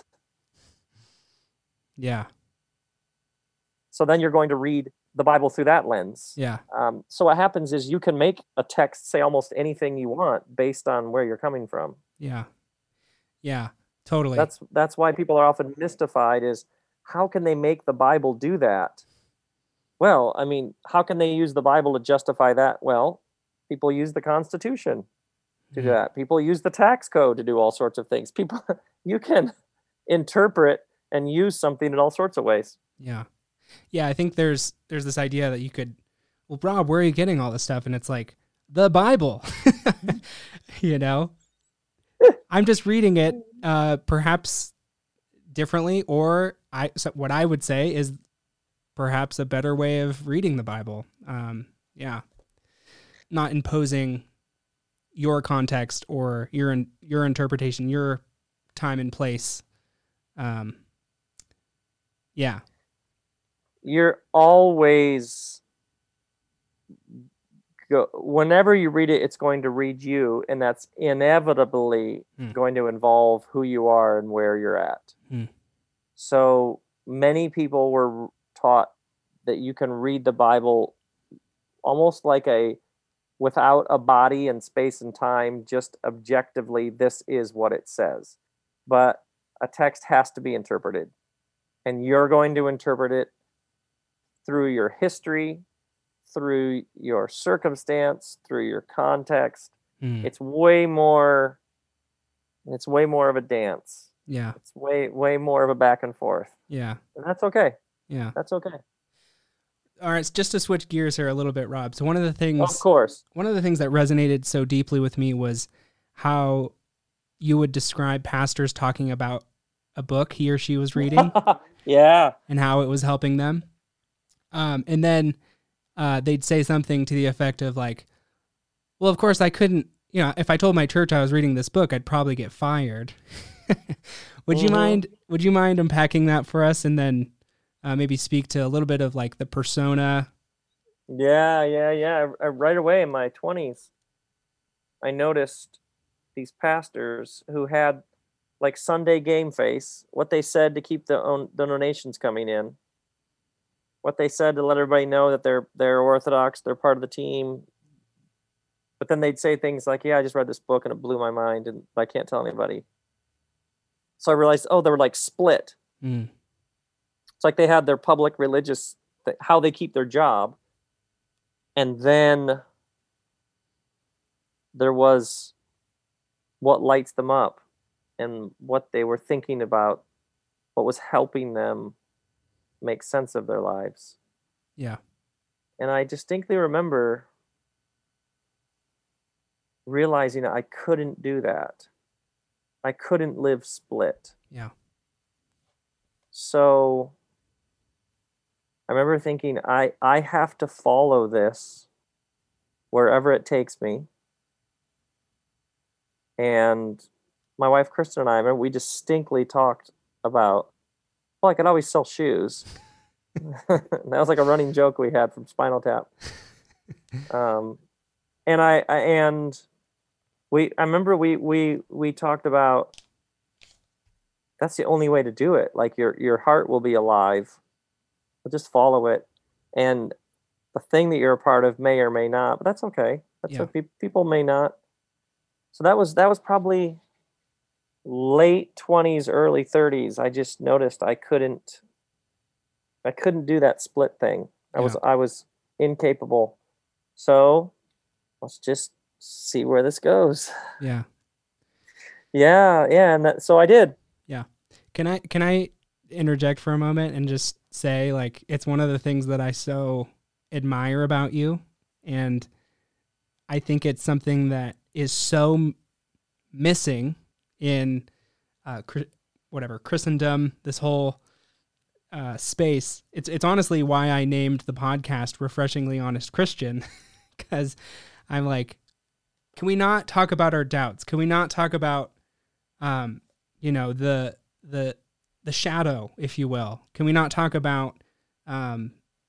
Yeah. So then you're going to read the Bible through that lens. Yeah. So what happens is you can make a text say almost anything you want based on where you're coming from. Yeah. Yeah, totally. That's why people are often mystified is how can they make the Bible do that? Well, I mean, how can they use the Bible to justify that? Well, people use the Constitution to do that. People use the tax code to do all sorts of things. You can interpret and use something in all sorts of ways. Yeah. Yeah, I think there's this idea that you could, well, Rob, where are you getting all this stuff? And it's like, the Bible, I'm just reading it perhaps differently, or what I would say is perhaps a better way of reading the Bible. Yeah. Not imposing your context or your interpretation, your time and place. Yeah. You're always whenever you read it, it's going to read you, and that's inevitably going to involve who you are and where you're at. So many people were taught that you can read the Bible almost like without a body and space and time, just objectively, this is what it says. But a text has to be interpreted, and you're going to interpret it through your history, through your circumstance, through your context. It's way more of a dance. Yeah. It's way more of a back and forth. Yeah. And that's okay. Yeah. That's okay. All right, just to switch gears here a little bit, Rob. So one of the things that resonated so deeply with me was how you would describe pastors talking about a book he or she was reading. Yeah. And how it was helping them. And then they'd say something to the effect of like, well, of course I couldn't, if I told my church I was reading this book, I'd probably get fired. Would you mind unpacking that for us, and then maybe speak to a little bit of like the persona? Yeah. Right away in my 20s, I noticed these pastors who had like Sunday game face, what they said to keep the donations coming in, what they said to let everybody know that they're Orthodox, they're part of the team. But then they'd say things like, yeah, I just read this book and it blew my mind and I can't tell anybody. So I realized, they were like split. It's like they had their public religious, how they keep their job. And then there was what lights them up and what they were thinking about, what was helping them make sense of their lives. Yeah. And I distinctly remember realizing I couldn't do that. I couldn't live split. Yeah. So I remember thinking, I have to follow this wherever it takes me. And my wife, Kristen, and I, remember we distinctly talked about, well, I could always sell shoes. That was like a running joke we had from Spinal Tap. And I remember we talked about, that's the only way to do it. Like your heart will be alive. Just follow it. And the thing that you're a part of may or may not, but that's okay. That's okay. People may not. So that was probably late 20s, early 30s. I just noticed I couldn't do that split thing. I was incapable. So let's just see where this goes. Yeah. Yeah. And so I did. Yeah. Can I interject for a moment and just say, like, it's one of the things that I so admire about you. And I think it's something that is so missing in Christendom, this whole space. It's honestly why I named the podcast Refreshingly Honest Christian, because I'm like, can we not talk about our doubts? Can we not talk about, the shadow, if you will? Can we not talk about, can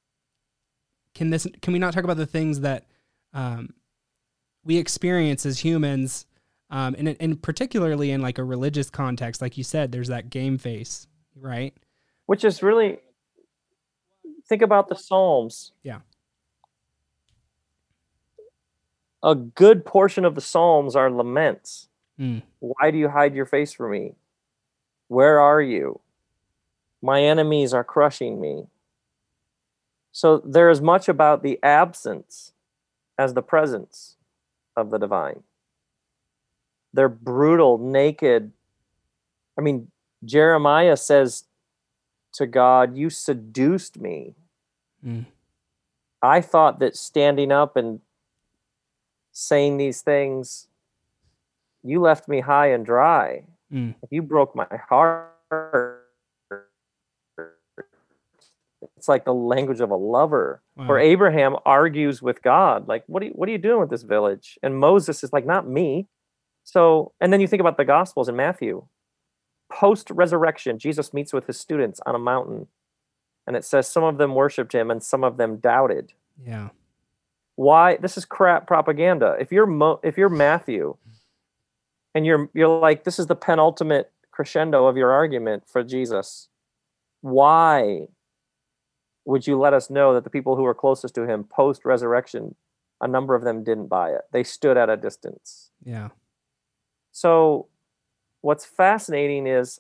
we not talk about the things that we experience as humans, and particularly in like a religious context, like you said, there's that game face, right? Which is really, think about the Psalms. Yeah. A good portion of the Psalms are laments. Mm. Why do you hide your face from me? Where are you? My enemies are crushing me. So there is much about the absence as the presence of the divine. They're brutal, naked. I mean, Jeremiah says to God, you seduced me. Mm. I thought that standing up and saying these things, you left me high and dry. Mm. You broke my heart. It's like the language of a lover. Wow. Where Abraham argues with God, like, what are you doing with this village? And Moses is like, not me. So, and then you think about the Gospels in Matthew. Post-resurrection, Jesus meets with his students on a mountain. And it says some of them worshiped him and some of them doubted. Yeah. Why? This is crap propaganda. If you're Matthew and you're like, this is the penultimate crescendo of your argument for Jesus, why would you let us know that the people who were closest to him post-resurrection, a number of them didn't buy it? They stood at a distance. Yeah. So what's fascinating is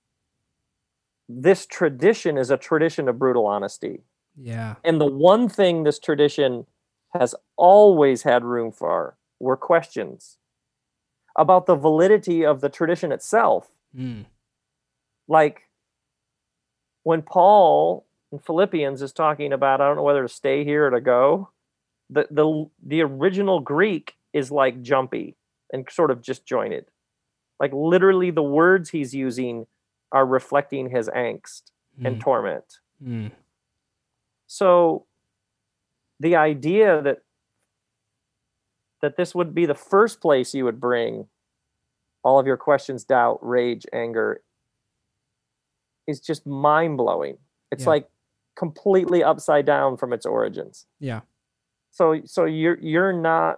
this tradition is a tradition of brutal honesty. Yeah. And the one thing this tradition has always had room for were questions about the validity of the tradition itself. Mm. Like when Paul in Philippians is talking about, I don't know whether to stay here or to go, the original Greek is like jumpy and sort of disjointed. Like literally the words he's using are reflecting his angst and torment. Mm. So the idea that this would be the first place you would bring all of your questions, doubt, rage, anger is just mind-blowing. It's like completely upside down from its origins. Yeah. So you're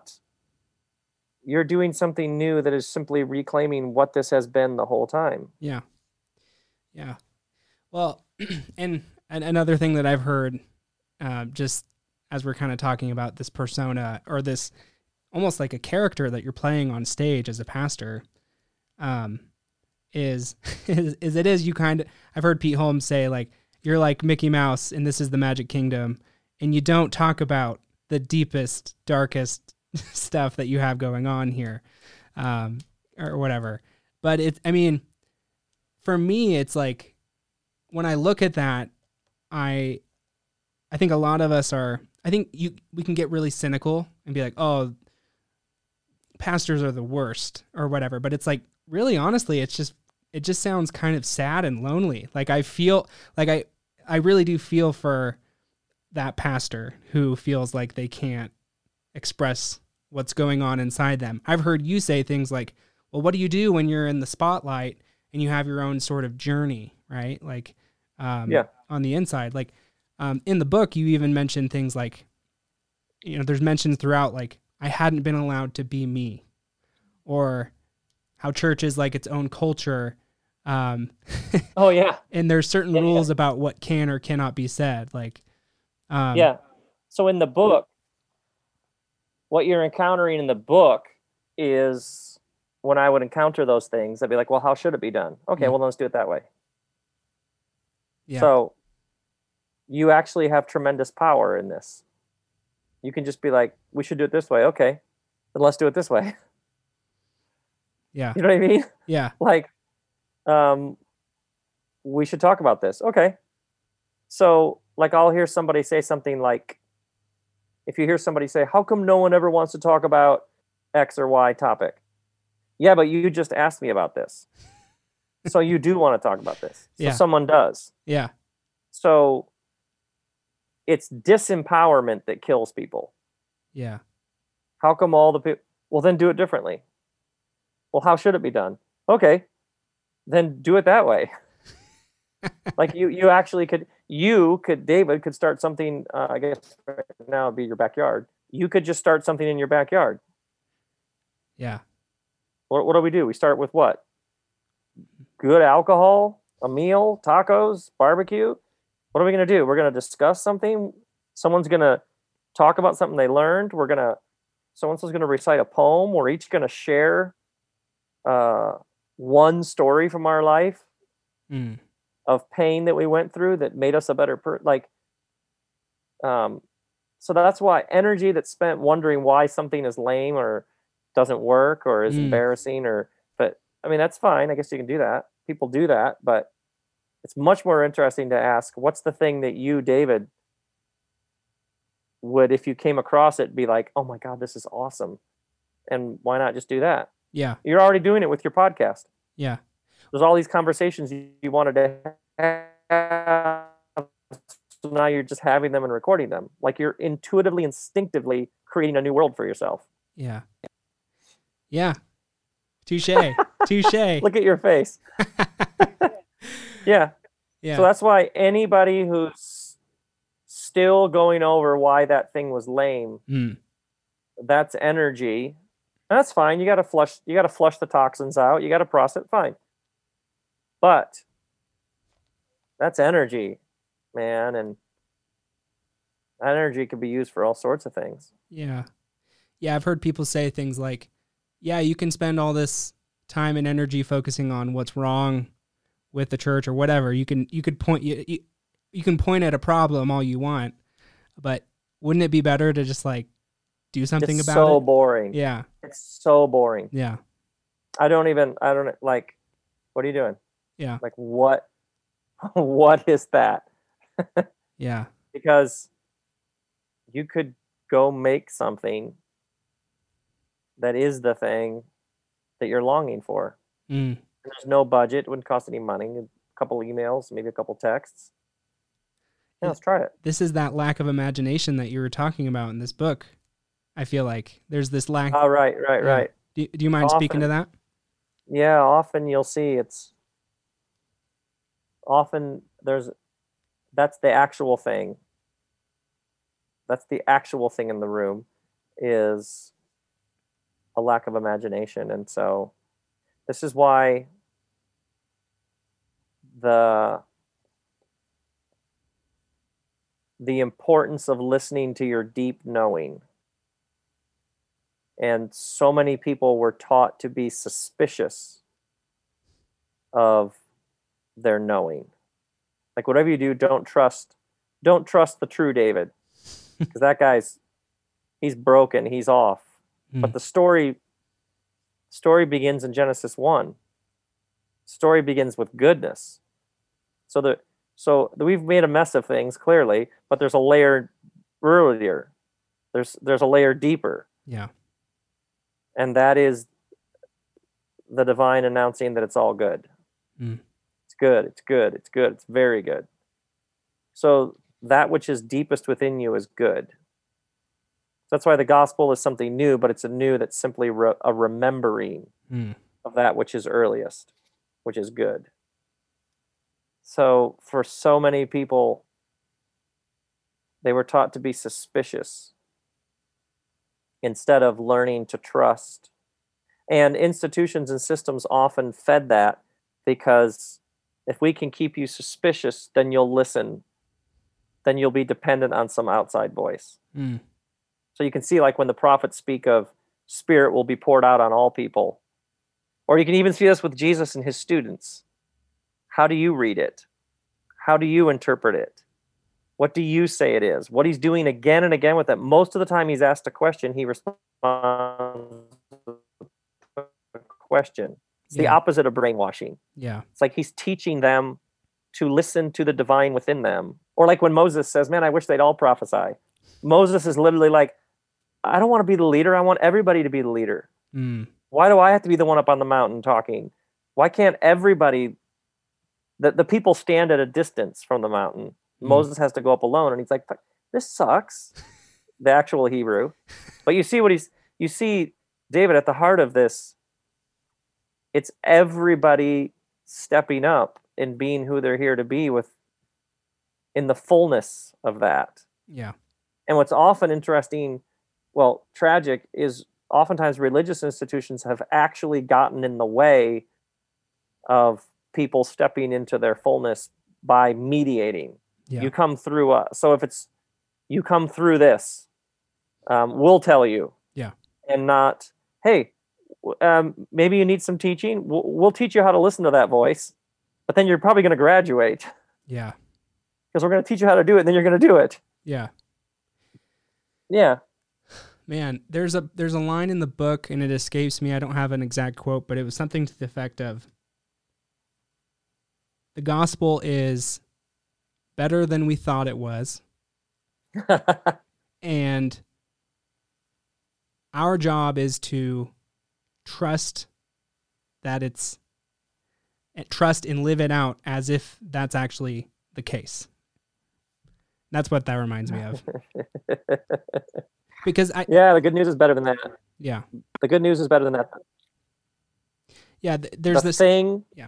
doing something new that is simply reclaiming what this has been the whole time. Yeah. Yeah. Well, and another thing that I've heard, just as we're kind of talking about this persona or this almost like a character that you're playing on stage as a pastor, is you kind of, I've heard Pete Holmes say like, you're like Mickey Mouse and this is the Magic Kingdom, and you don't talk about the deepest, darkest stuff that you have going on here, or whatever. But for me, it's like, when I look at that, I think a lot of us we can get really cynical and be like, oh, pastors are the worst or whatever. But it's like, really, honestly, it just sounds kind of sad and lonely. Like I feel like I really do feel for that pastor who feels like they can't express what's going on inside them. I've heard you say things like, well, what do you do when you're in the spotlight and you have your own sort of journey, right? Like, on the inside, like, in the book, you even mentioned things like, there's mentions throughout, like, I hadn't been allowed to be me, or how church is like its own culture. Oh yeah. And there's certain rules about what can or cannot be said. Like, so in the book, what you're encountering in the book is when I would encounter those things, I'd be like, well, how should it be done? Okay, well, let's do it that way. Yeah. So you actually have tremendous power in this. You can just be like, we should do it this way. Okay, then let's do it this way. Yeah. You know what I mean? Yeah. Like, we should talk about this. Okay. So like, I'll hear somebody say something like, if you hear somebody say, how come no one ever wants to talk about X or Y topic? Yeah, but you just asked me about this. So you do want to talk about this. So someone does. Yeah. So it's disempowerment that kills people. Yeah. How come all the people? Well, then do it differently. Well, how should it be done? Okay, then do it that way. Like you actually could, David could start something, I guess right now it'd be your backyard. You could just start something in your backyard. Yeah. What do we do? We start with what? Good alcohol, a meal, tacos, barbecue. What are we going to do? We're going to discuss something. Someone's going to talk about something they learned. So-and-so's going to recite a poem. We're each going to share one story from our life of pain that we went through that made us a better person. So that's why energy that's spent wondering why something is lame or doesn't work or is embarrassing but I mean, that's fine. I guess you can do that. People do that, but it's much more interesting to ask, what's the thing that you, David, would, if you came across it, be like, oh my God, this is awesome. And why not just do that? Yeah. You're already doing it with your podcast. Yeah. There's all these conversations you wanted to have. So now you're just having them and recording them. Like you're intuitively, instinctively creating a new world for yourself. Yeah. Yeah. Touche. Touche. Look at your face. Yeah. Yeah. So that's why anybody who's still going over why that thing was lame, that's energy. That's fine. You got to flush the toxins out. You got to process it. Fine. But That's energy, man, and that energy can be used for all sorts of things. Yeah. Yeah, I've heard people say things like, yeah, you can spend all this time and energy focusing on what's wrong with the church or whatever. You could point you can point at a problem all you want, but wouldn't it be better to just like do something It's about so it? boring. Yeah. It's so boring. Yeah. I don't like, what are you doing? Yeah. Like, what, what is that? Yeah. Because you could go make something that is the thing that you're longing for. Mm. There's no budget, it wouldn't cost any money, a couple emails, maybe a couple texts. Yeah, let's try it. This is that lack of imagination that you were talking about in this book. I feel like there's this lack. Oh, right. Yeah. Do you mind speaking to that? Yeah, often you'll see often that's the actual thing. That's the actual thing in the room, is a lack of imagination. And so this is why the importance of listening to your deep knowing. And so many people were taught to be suspicious of their knowing. Like, whatever you do, don't trust the true David, because that he's broken, he's off. But the story begins in Genesis 1. The story begins with goodness. So we've made a mess of things, clearly, but there's a layer earlier. There's a layer deeper. Yeah. And that is the divine announcing that it's all good. It's good, it's good, it's good, it's very good. So that which is deepest within you is good. That's why the gospel is something new, but it's a new that's simply a remembering of that which is earliest, which is good. So for so many people, they were taught to be suspicious instead of learning to trust. And institutions and systems often fed that, because if we can keep you suspicious, then you'll listen. Then you'll be dependent on some outside voice. So you can see, like, when the prophets speak of Spirit will be poured out on all people, or you can even see this with Jesus and his students. How do you read it? How do you interpret it? What do you say it is? What he's doing again and again with it. Most of the time he's asked a question, he responds with a question. It's the opposite of brainwashing. Yeah. It's like he's teaching them to listen to the divine within them. Or like when Moses says, man, I wish they'd all prophesy. Moses is literally like, I don't want to be the leader. I want everybody to be the leader. Why do I have to be the one up on the mountain talking? Why can't everybody, the people stand at a distance from the mountain? Moses has to go up alone. And he's like, this sucks. The actual Hebrew. But you see David at the heart of this. It's everybody stepping up and being who they're here to be in the fullness of that. Yeah. And what's often interesting, well, tragic, is oftentimes religious institutions have actually gotten in the way of people stepping into their fullness by mediating. Yeah. You come through. So if it's you come through this, we'll tell you. Yeah. And not, hey, maybe you need some teaching. We'll teach you how to listen to that voice, but then you're probably going to graduate. Yeah. Because we're going to teach you how to do it, and then you're going to do it. Yeah. Yeah. Man, there's a line in the book, and it escapes me. I don't have an exact quote, but it was something to the effect of, the gospel is better than we thought it was. And our job is to trust and live it out as if that's actually the case. That's what that reminds me of. Because the good news is better than that. Yeah. The good news is better than that. Yeah, there's the this thing. Yeah.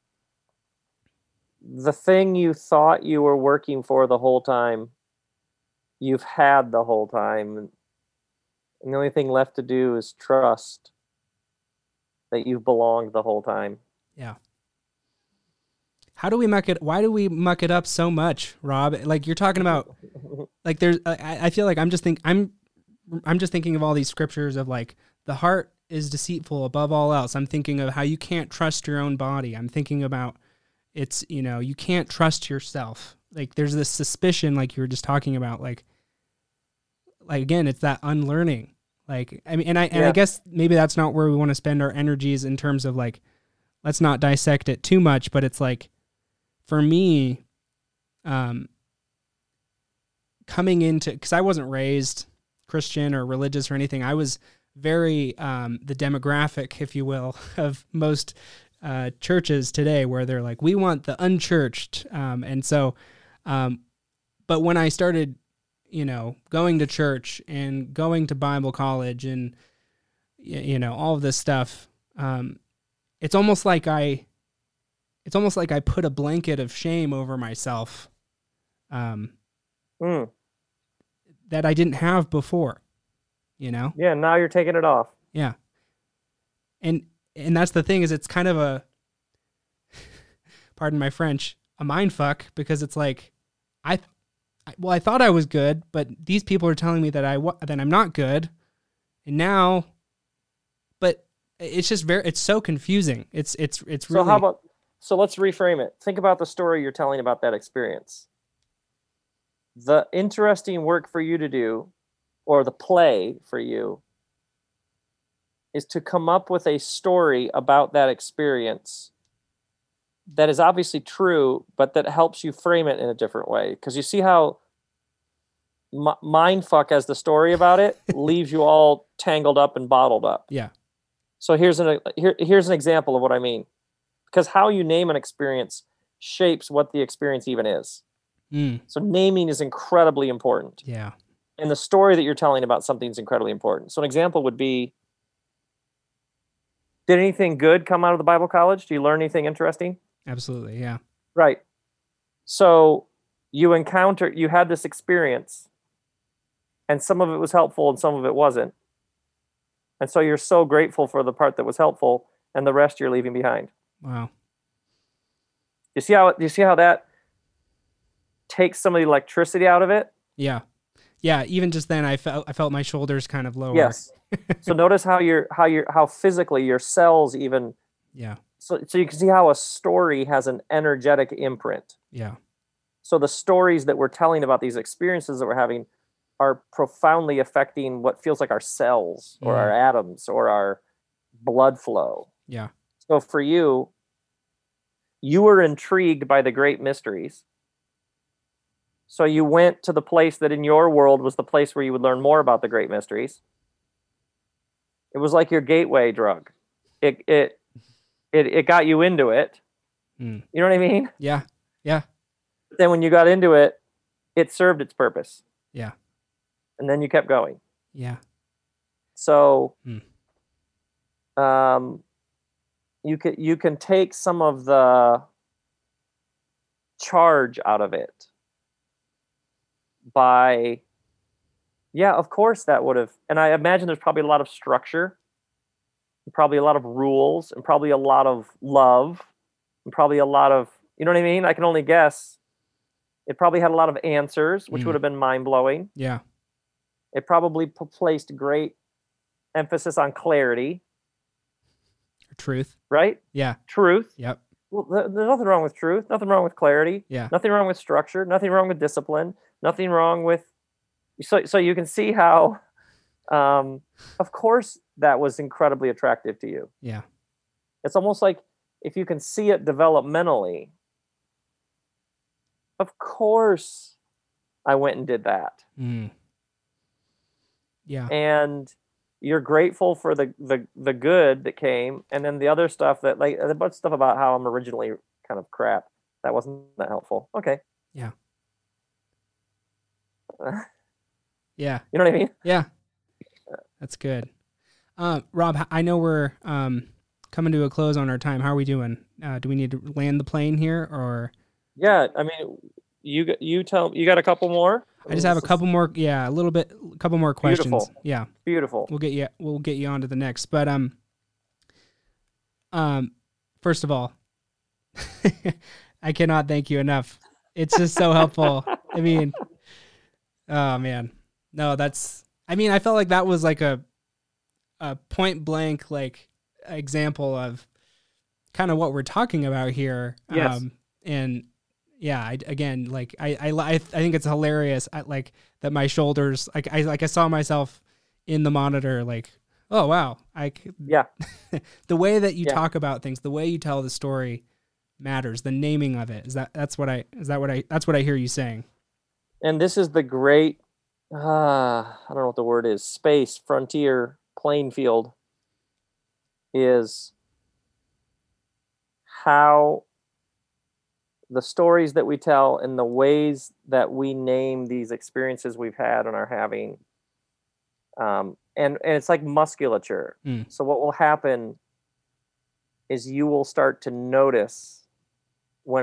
The thing you thought you were working for the whole time, you've had the whole time. And the only thing left to do is trust that you've belonged the whole time. Yeah. how do we muck it? Why do we muck it up so much, Rob? Like you're talking about, like there's, I feel like I'm just thinking of all these scriptures of like the heart is deceitful above all else. I'm thinking of how you can't trust your own body. I'm thinking about it's, you can't trust yourself. Like there's this suspicion, like you were just talking about, like again, it's that unlearning. Like, I mean, I guess maybe that's not where we want to spend our energies in terms of like, let's not dissect it too much, but it's like, for me, coming into, because I wasn't raised Christian or religious or anything, I was very the demographic, if you will, of most churches today, where they're like, we want the unchurched, and so, but when I started, going to church and going to Bible college and all of this stuff, it's almost like I put a blanket of shame over myself that I didn't have before, Yeah, now you're taking it off. Yeah. And that's the thing, is it's kind of a, pardon my French, a mind fuck, because it's like, I thought I was good, but these people are telling me that I'm not good. And now, but it's just it's so confusing. It's really. So let's reframe it. Think about the story you're telling about that experience. The interesting work for you to do, or the play for you, is to come up with a story about that experience that is obviously true, but that helps you frame it in a different way. Because you see how mindfuck as the story about it leaves you all tangled up and bottled up. Yeah. So here's an example of what I mean. Because how you name an experience shapes what the experience even is. So naming is incredibly important. Yeah. And the story that you're telling about something is incredibly important. So an example would be, did anything good come out of the Bible college? Do you learn anything interesting? Absolutely, yeah. Right. So you had this experience, and some of it was helpful and some of it wasn't. And so you're so grateful for the part that was helpful, and the rest you're leaving behind. Wow. You see how that takes some of the electricity out of it? Yeah. Yeah, even just then I felt my shoulders kind of lower. Yes. So notice how physically your cells even. Yeah. So you can see how a story has an energetic imprint. Yeah. So the stories that we're telling about these experiences that we're having are profoundly affecting what feels like our cells or our atoms or our blood flow. Yeah. So for you were intrigued by the great mysteries. So you went to the place that in your world was the place where you would learn more about the great mysteries. It was like your gateway drug. It got you into it. You know what I mean? Yeah. Yeah. But then when you got into it, it served its purpose. Yeah. And then you kept going. Yeah. So you can take some of the charge out of it by, of course that would have, and I imagine there's probably a lot of structure, and probably a lot of rules, and probably a lot of love, and probably a lot of, you know what I mean? I can only guess. It probably had a lot of answers, which would have been mind-blowing. Yeah. It probably placed great emphasis on clarity. Truth. Right? Yeah. Truth. Yep. Well, there's nothing wrong with truth. Nothing wrong with clarity. Yeah. Nothing wrong with structure. Nothing wrong with discipline. Nothing wrong with... So you can see how, of course, that was incredibly attractive to you. Yeah. It's almost like if you can see it developmentally, of course I went and did that. Yeah. And you're grateful for the good that came, and then the other stuff that, like, a bunch of stuff about how I'm originally kind of crap, that wasn't that helpful. Okay. Yeah. Yeah. You know what I mean? Yeah. That's good. Rob, I know we're coming to a close on our time. How are we doing? Do we need to land the plane here, or? Yeah, I mean, you got a couple more? I just have a couple more. Yeah, a couple more questions. Beautiful. Yeah. Beautiful. We'll get you on to the next. But first of all, I cannot thank you enough. It's just so helpful. I mean, oh man. No, I felt like that was like a point blank like example of kind of what we're talking about here. Yes. And yeah, again, like I think it's hilarious. Like that my shoulders, I saw myself in the monitor, like, oh wow, Yeah. the way that you Yeah. talk about things, the way you tell the story matters. The naming of it that's what I hear you saying. And this is the great, I don't know what the word is, space, frontier, playing field, is how the stories that we tell and the ways that we name these experiences we've had and are having. And it's like musculature. Mm. So what will happen is you will start to notice when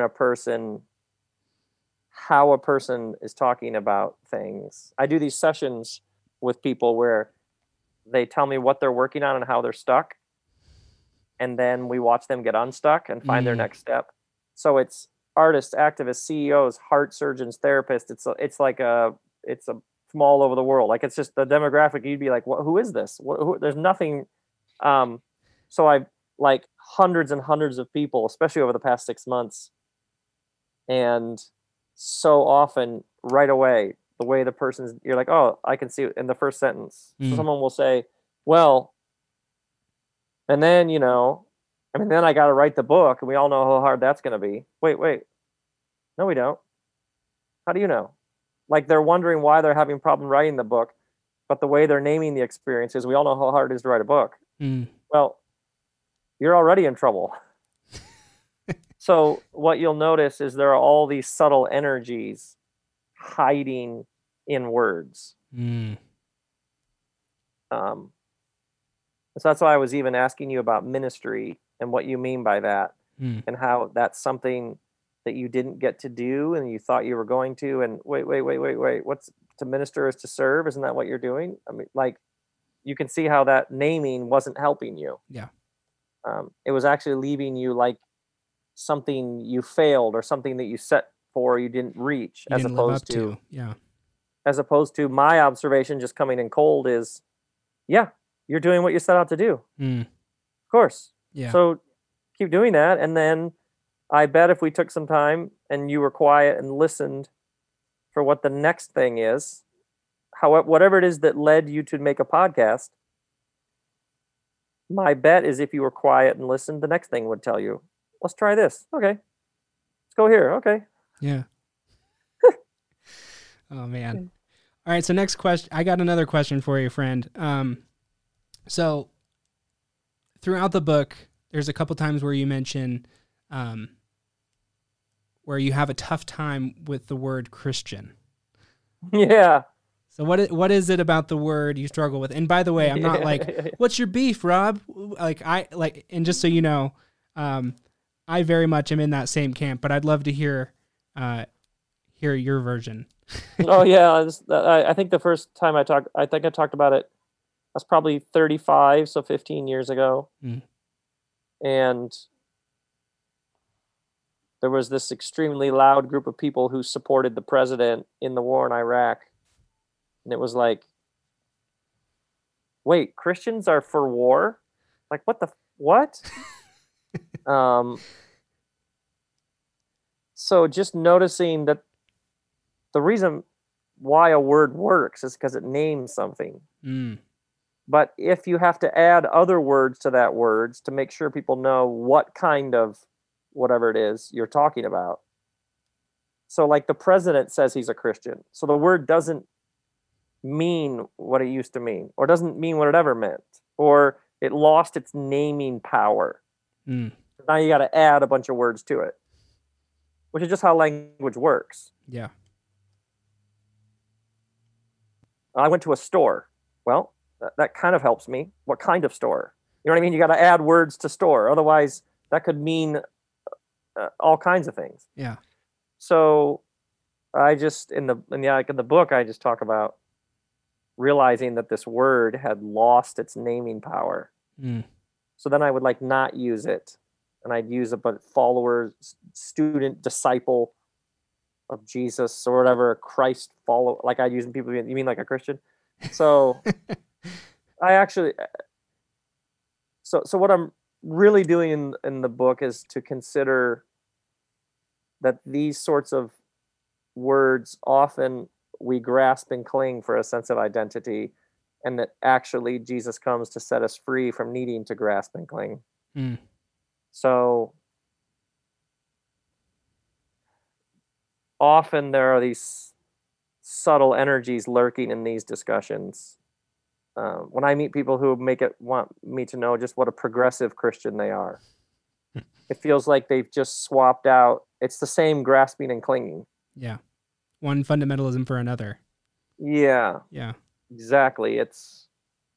how a person is talking about things. I do these sessions with people where they tell me what they're working on and how they're stuck. And then we watch them get unstuck and find their next step. So it's artists, activists, CEOs, heart surgeons, therapists. It's from all over the world. Like, it's just the demographic. You'd be like, who is this? There's nothing. So I've like hundreds and hundreds of people, especially over the past 6 months. And so often right away, the way the person's, you're like, oh, I can see it in the first sentence. So someone will say, well, and then, then I got to write the book, and we all know how hard that's going to be. Wait. No, we don't. How do you know? Like, they're wondering why they're having a problem writing the book, but the way they're naming the experiences, we all know how hard it is to write a book. Well, you're already in trouble. So what you'll notice is there are all these subtle energies hiding in words. So that's why I was even asking you about ministry and what you mean by that, and how that's something that you didn't get to do and you thought you were going to. And wait, what's to minister is to serve? Isn't that what you're doing? I mean, like, you can see how that naming wasn't helping you. Yeah. It was actually leaving you like something you failed or something that you set for you didn't reach, You didn't live up to. Yeah. As opposed to my observation just coming in cold is, yeah, you're doing what you set out to do. Of course. Yeah. So keep doing that. And then I bet if we took some time and you were quiet and listened for what the next thing is, whatever it is that led you to make a podcast, my bet is if you were quiet and listened, the next thing would tell you, let's try this. Okay. Let's go here. Okay. Yeah. Oh, man. All right. So next question. I got another question for you, friend. So throughout the book, there's a couple times where you mention where you have a tough time with the word Christian. Yeah. So what is it about the word you struggle with? And by the way, I'm not like, what's your beef, Rob? And just so you know, I very much am in that same camp, but I'd love to hear your version. Oh yeah. I think the first time I talked about it, that's probably 35, so 15 years ago. And there was this extremely loud group of people who supported the president in the war in Iraq. And it was like, wait, Christians are for war? Like, what? So just noticing that the reason why a word works is because it names something. But if you have to add other words to that words to make sure people know what kind of whatever it is you're talking about. So like the president says he's a Christian. So the word doesn't mean what it used to mean, or doesn't mean what it ever meant, or it lost its naming power. Now you got to add a bunch of words to it, which is just how language works. Yeah. I went to a store. Well, that kind of helps me. What kind of store? You know what I mean? You got to add words to store. Otherwise, that could mean all kinds of things. Yeah. So I just, in the book, I just talk about realizing that this word had lost its naming power. So then I would like not use it and I'd use a but follower, student, disciple of Jesus or whatever, Christ follow, like I'd use people, you mean like a Christian? So I actually, so what I'm really doing in the book is to consider that these sorts of words often we grasp and cling for a sense of identity, and that actually Jesus comes to set us free from needing to grasp and cling. Mm. So often there are these subtle energies lurking in these discussions. When I meet people who want me to know just what a progressive Christian they are, it feels like they've just swapped out. It's the same grasping and clinging. Yeah. One fundamentalism for another. Yeah. Yeah. Exactly. It's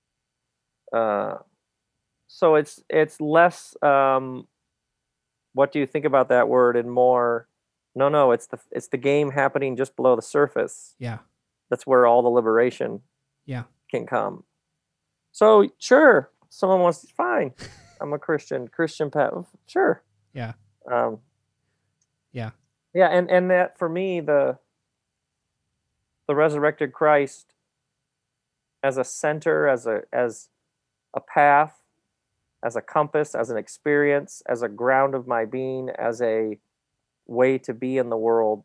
so it's less what do you think about that word, and more no, it's the game happening just below the surface. Yeah. That's where all the liberation can come. So sure, someone wants to, fine. I'm a Christian path. Sure. Yeah. Yeah, and that for me, the resurrected Christ as a center, as a path, as a compass, as an experience, as a ground of my being, as a way to be in the world,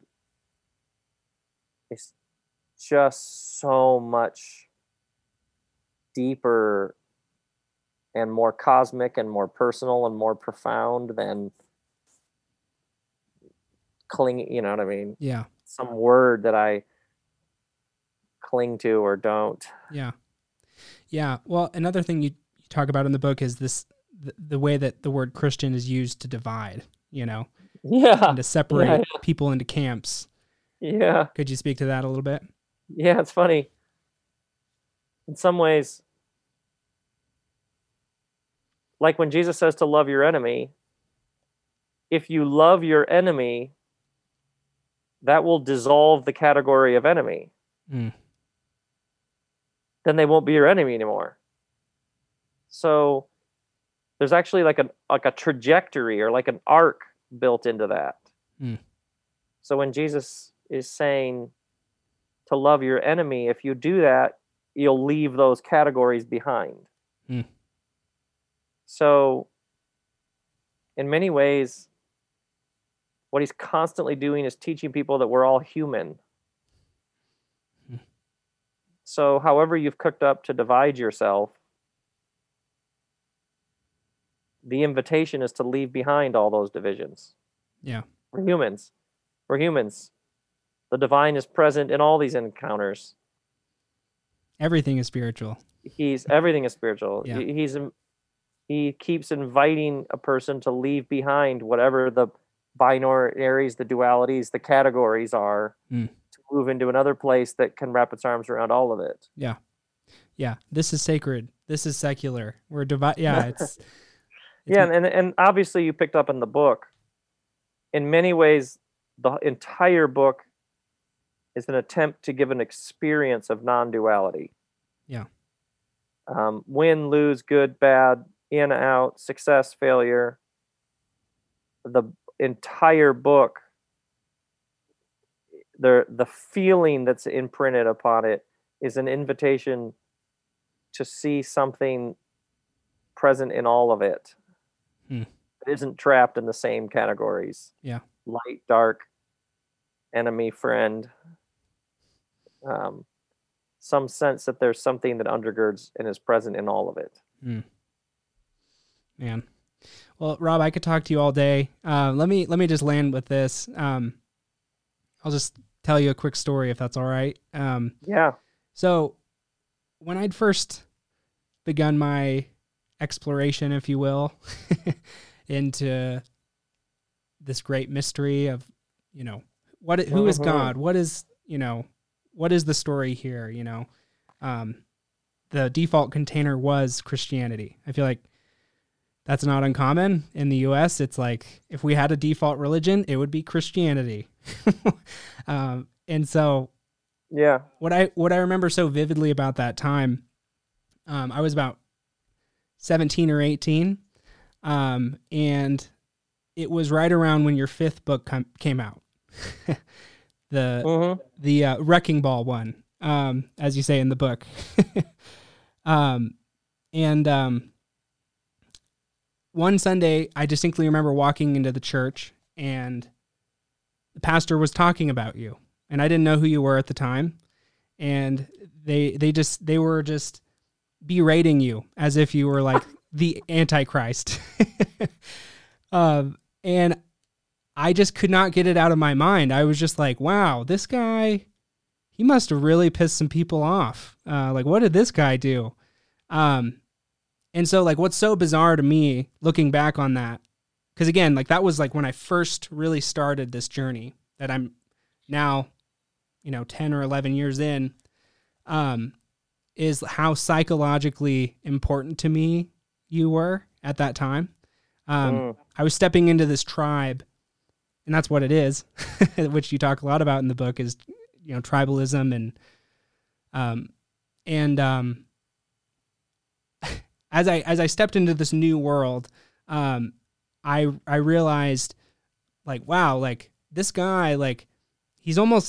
is just so much deeper and more cosmic and more personal and more profound than clinging, you know what I mean? Yeah. Some word that I cling to or don't. Yeah. Yeah. Well, another thing you talk about in the book is the way that the word Christian is used to divide, and to separate people into camps. Yeah. Could you speak to that a little bit? Yeah, it's funny. In some ways, like when Jesus says to love your enemy, if you love your enemy, that will dissolve the category of enemy. Mm. Then they won't be your enemy anymore. So there's actually like a trajectory or like an arc built into that. Mm. So when Jesus is saying to love your enemy, if you do that, you'll leave those categories behind. Mm. So in many ways, what he's constantly doing is teaching people that we're all human. Mm. So however you've cooked up to divide yourself, the invitation is to leave behind all those divisions. Yeah. We're humans. The divine is present in all these encounters. Everything is spiritual. Everything is spiritual. Yeah. He keeps inviting a person to leave behind whatever the binaries, the dualities, the categories are, to move into another place that can wrap its arms around all of it. Yeah. Yeah. This is sacred. This is secular. We're Yeah. It's yeah. And obviously you picked up in the book, in many ways, the entire book is an attempt to give an experience of non-duality. Yeah. Win, lose, good, bad, in, out, success, failure. The entire book, the feeling that's imprinted upon it is an invitation to see something present in all of it. It isn't trapped in the same categories. Yeah. Light, dark, enemy, friend. Some sense that there's something that undergirds and is present in all of it. Man. Well, Rob, I could talk to you all day. Let me just land with this. I'll just tell you a quick story if that's all right. Yeah. So when I'd first begun my exploration, if you will, into this great mystery of, who is God? What is the story here? The default container was Christianity. I feel like that's not uncommon in the US. It's like, if we had a default religion, it would be Christianity. And so yeah, what I remember so vividly about that time, I was about 17 or 18. And it was right around when your fifth book came out. the Wrecking Ball one, as you say in the book. One Sunday, I distinctly remember walking into the church, and the pastor was talking about you, and I didn't know who you were at the time, and they were just berating you as if you were like the Antichrist. And I just could not get it out of my mind. I was just like, wow, this guy, he must have really pissed some people off. Like, what did this guy do? And so, like, what's so bizarre to me looking back on that, because again, like, that was like when I first really started this journey that I'm now, 10 or 11 years in, is how psychologically important to me you were at that time. I was stepping into this tribe, and that's what it is, which you talk a lot about in the book, is, tribalism and as I stepped into this new world, I realized, like, wow, like, this guy, like, he's almost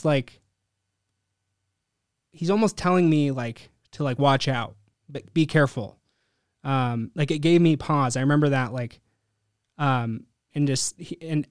telling me, like, to, like, watch out, but be careful. Like, it gave me pause. I remember that, like, and just it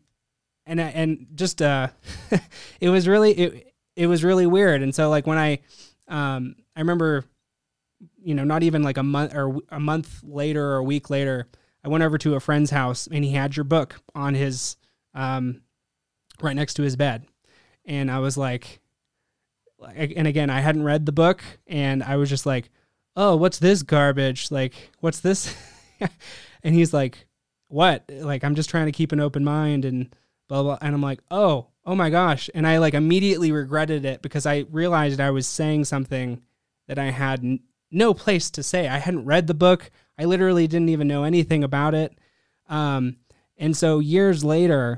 was really weird. And so, like, when I remember, not even like a month later or a week later, I went over to a friend's house, and he had your book on his, right next to his bed. And I was like, and again, I hadn't read the book, and I was just like, oh, what's this garbage? Like, what's this? And he's like, what? Like, I'm just trying to keep an open mind and blah, blah. And I'm like, oh my gosh. And I, like, immediately regretted it, because I realized I was saying something that I had no place to say. I hadn't read the book. I literally didn't even know anything about it. And so years later,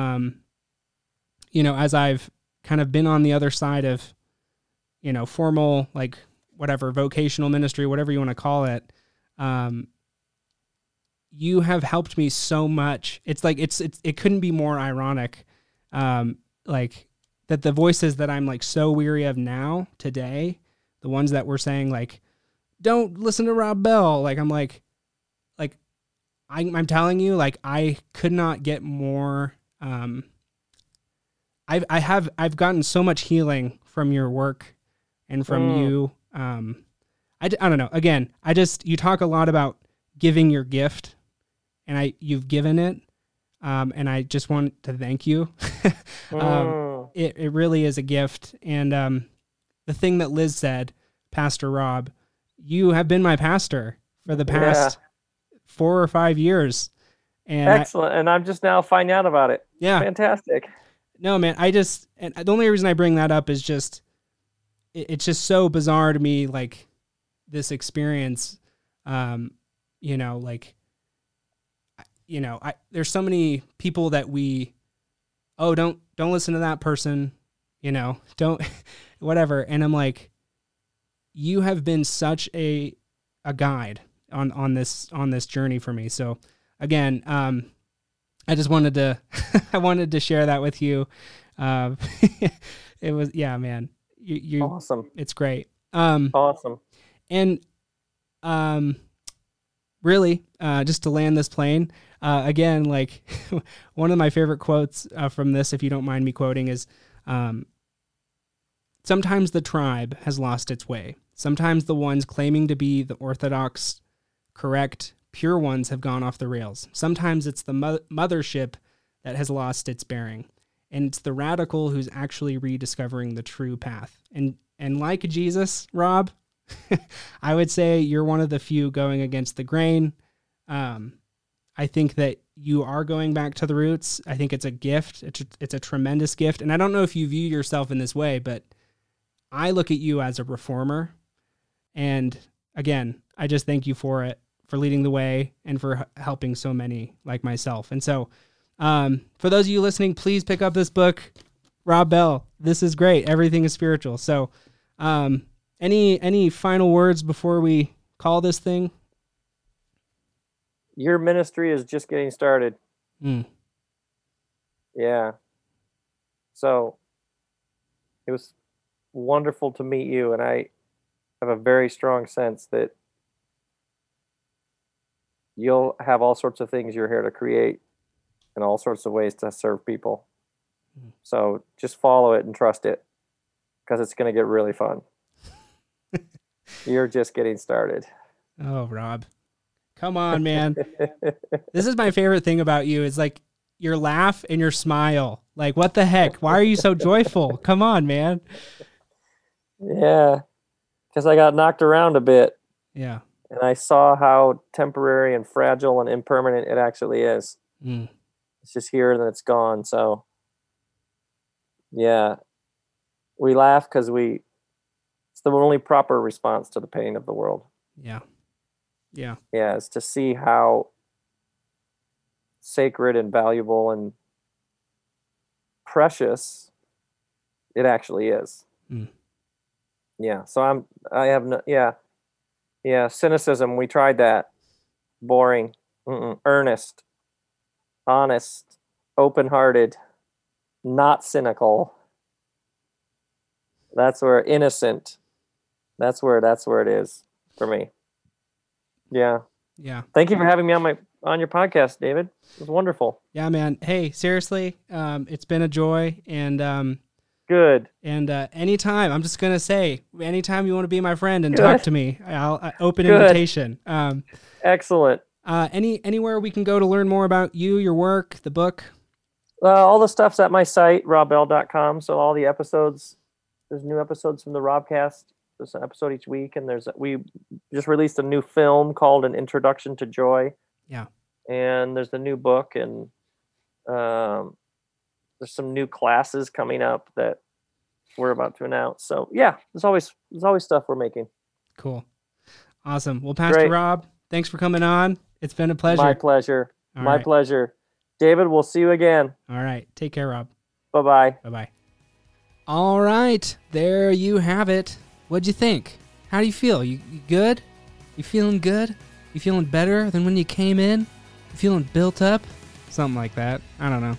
as I've kind of been on the other side of, formal, like, whatever, vocational ministry, whatever you want to call it, you have helped me so much. It's like, it couldn't be more ironic. Like, that the voices that I'm, like, so weary of now, today, the ones that were saying, like, don't listen to Rob Bell. Like, I'm telling you, like, I could not get more. I've gotten so much healing from your work and from you. I don't know. Again, you talk a lot about giving your gift, and you've given it. And I just want to thank you. It really is a gift. And, the thing that Liz said, Pastor Rob, you have been my pastor for the past 4 or 5 years. And excellent. And I'm just now finding out about it. Yeah. Fantastic. No, man, and the only reason I bring that up is just, it's just so bizarre to me, like, this experience, there's so many people that don't listen to that person, don't, whatever. And I'm like, you have been such a guide on this journey for me. So again, I just wanted to, I wanted to share that with you. It was, man, you awesome. It's great. Awesome. And, really, just to land this plane, again, like, one of my favorite quotes from this, if you don't mind me quoting, is, sometimes the tribe has lost its way. Sometimes the ones claiming to be the orthodox, correct, pure ones have gone off the rails. Sometimes it's the mothership that has lost its bearing. And it's the radical who's actually rediscovering the true path. And like Jesus, Rob, I would say you're one of the few going against the grain. I think that you are going back to the roots. I think it's a gift. It's a tremendous gift. And I don't know if you view yourself in this way, but I look at you as a reformer. And again, I just thank you for it, for leading the way and for helping so many like myself. And so, for those of you listening, please pick up this book, Rob Bell. This is great. Everything is spiritual. So, any final words before we call this thing? Your ministry is just getting started. Yeah. So it was wonderful to meet you, and I have a very strong sense that you'll have all sorts of things you're here to create and all sorts of ways to serve people. So just follow it and trust it, because it's going to get really fun. You're just getting started. Oh, Rob. Come on, man. This is my favorite thing about you is like your laugh and your smile. Like, what the heck? Why are you so joyful? Come on, man. Yeah, because I got knocked around a bit. Yeah. And I saw how temporary and fragile and impermanent it actually is. Mm. It's just here and then it's gone. So, yeah, we laugh because it's the only proper response to the pain of the world. Yeah. Yeah. Yeah, is to see how sacred and valuable and precious it actually is. Mm. Yeah, so I have no, yeah, cynicism, we tried that. Boring. Earnest, honest, open-hearted, not cynical. That's where innocent. That's where it is for me. Yeah. Yeah. Thank you for having me on your podcast, David. It was wonderful. Yeah, man. Hey, seriously, it's been a joy, and good. And anytime, I'm just gonna say, anytime you want to be my friend and talk to me, I'll open invitation. Excellent. Anywhere we can go to learn more about you, your work, the book. All the stuff's at my site, robbell.com. So all the episodes, there's new episodes from the Robcast. There's an episode each week, and we just released a new film called An Introduction to Joy. Yeah. And there's the new book, and there's some new classes coming up that we're about to announce. So yeah, there's always stuff we're making. Cool. Awesome. Well, Pastor Rob, thanks for coming on. It's been a pleasure. My pleasure. My pleasure. David, we'll see you again. All right. Take care, Rob. Bye-bye. Bye-bye. All right. There you have it. What'd you think? How do you feel? You good? You feeling good? You feeling better than when you came in? You feeling built up? Something like that. I don't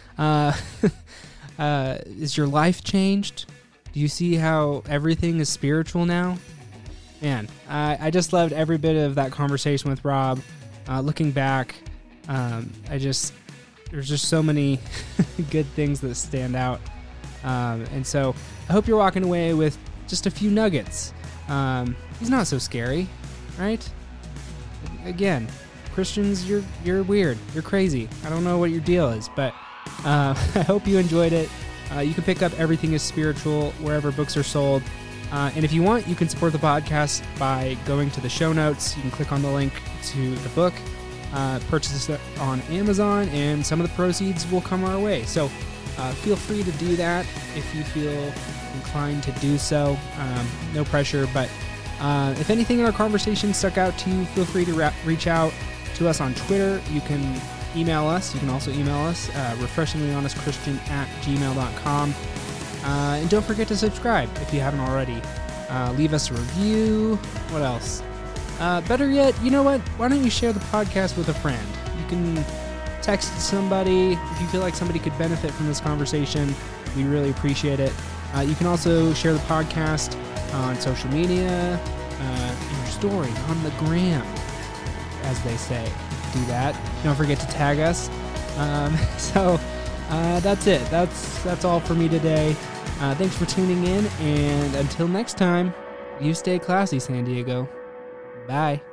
know. Is your life changed? Do you see how everything is spiritual now? Man, I just loved every bit of that conversation with Rob. Looking back, there's just so many good things that stand out. And so I hope you're walking away with just a few nuggets. He's not so scary, right? Again, Christians, you're weird. You're crazy. I don't know what your deal is, but I hope you enjoyed it. You can pick up Everything is Spiritual wherever books are sold. And if you want, you can support the podcast by going to the show notes. You can click on the link to the book, purchase it on Amazon, and some of the proceeds will come our way. So feel free to do that if you feel inclined to do so. No pressure, but if anything in our conversation stuck out to you, feel free to reach out to us on Twitter. You can email us. You can also email us, refreshinglyhonestchristian@gmail.com. And don't forget to subscribe if you haven't already. Leave us a review. What else? Better yet, you know what? Why don't you share the podcast with a friend? You can text somebody if you feel like somebody could benefit from this conversation. We really appreciate it. You can also share the podcast on social media, in your story, on the gram, as they say. Do that. Don't forget to tag us. So that's it. That's all for me today. Thanks for tuning in, and until next time, you stay classy, San Diego. Bye.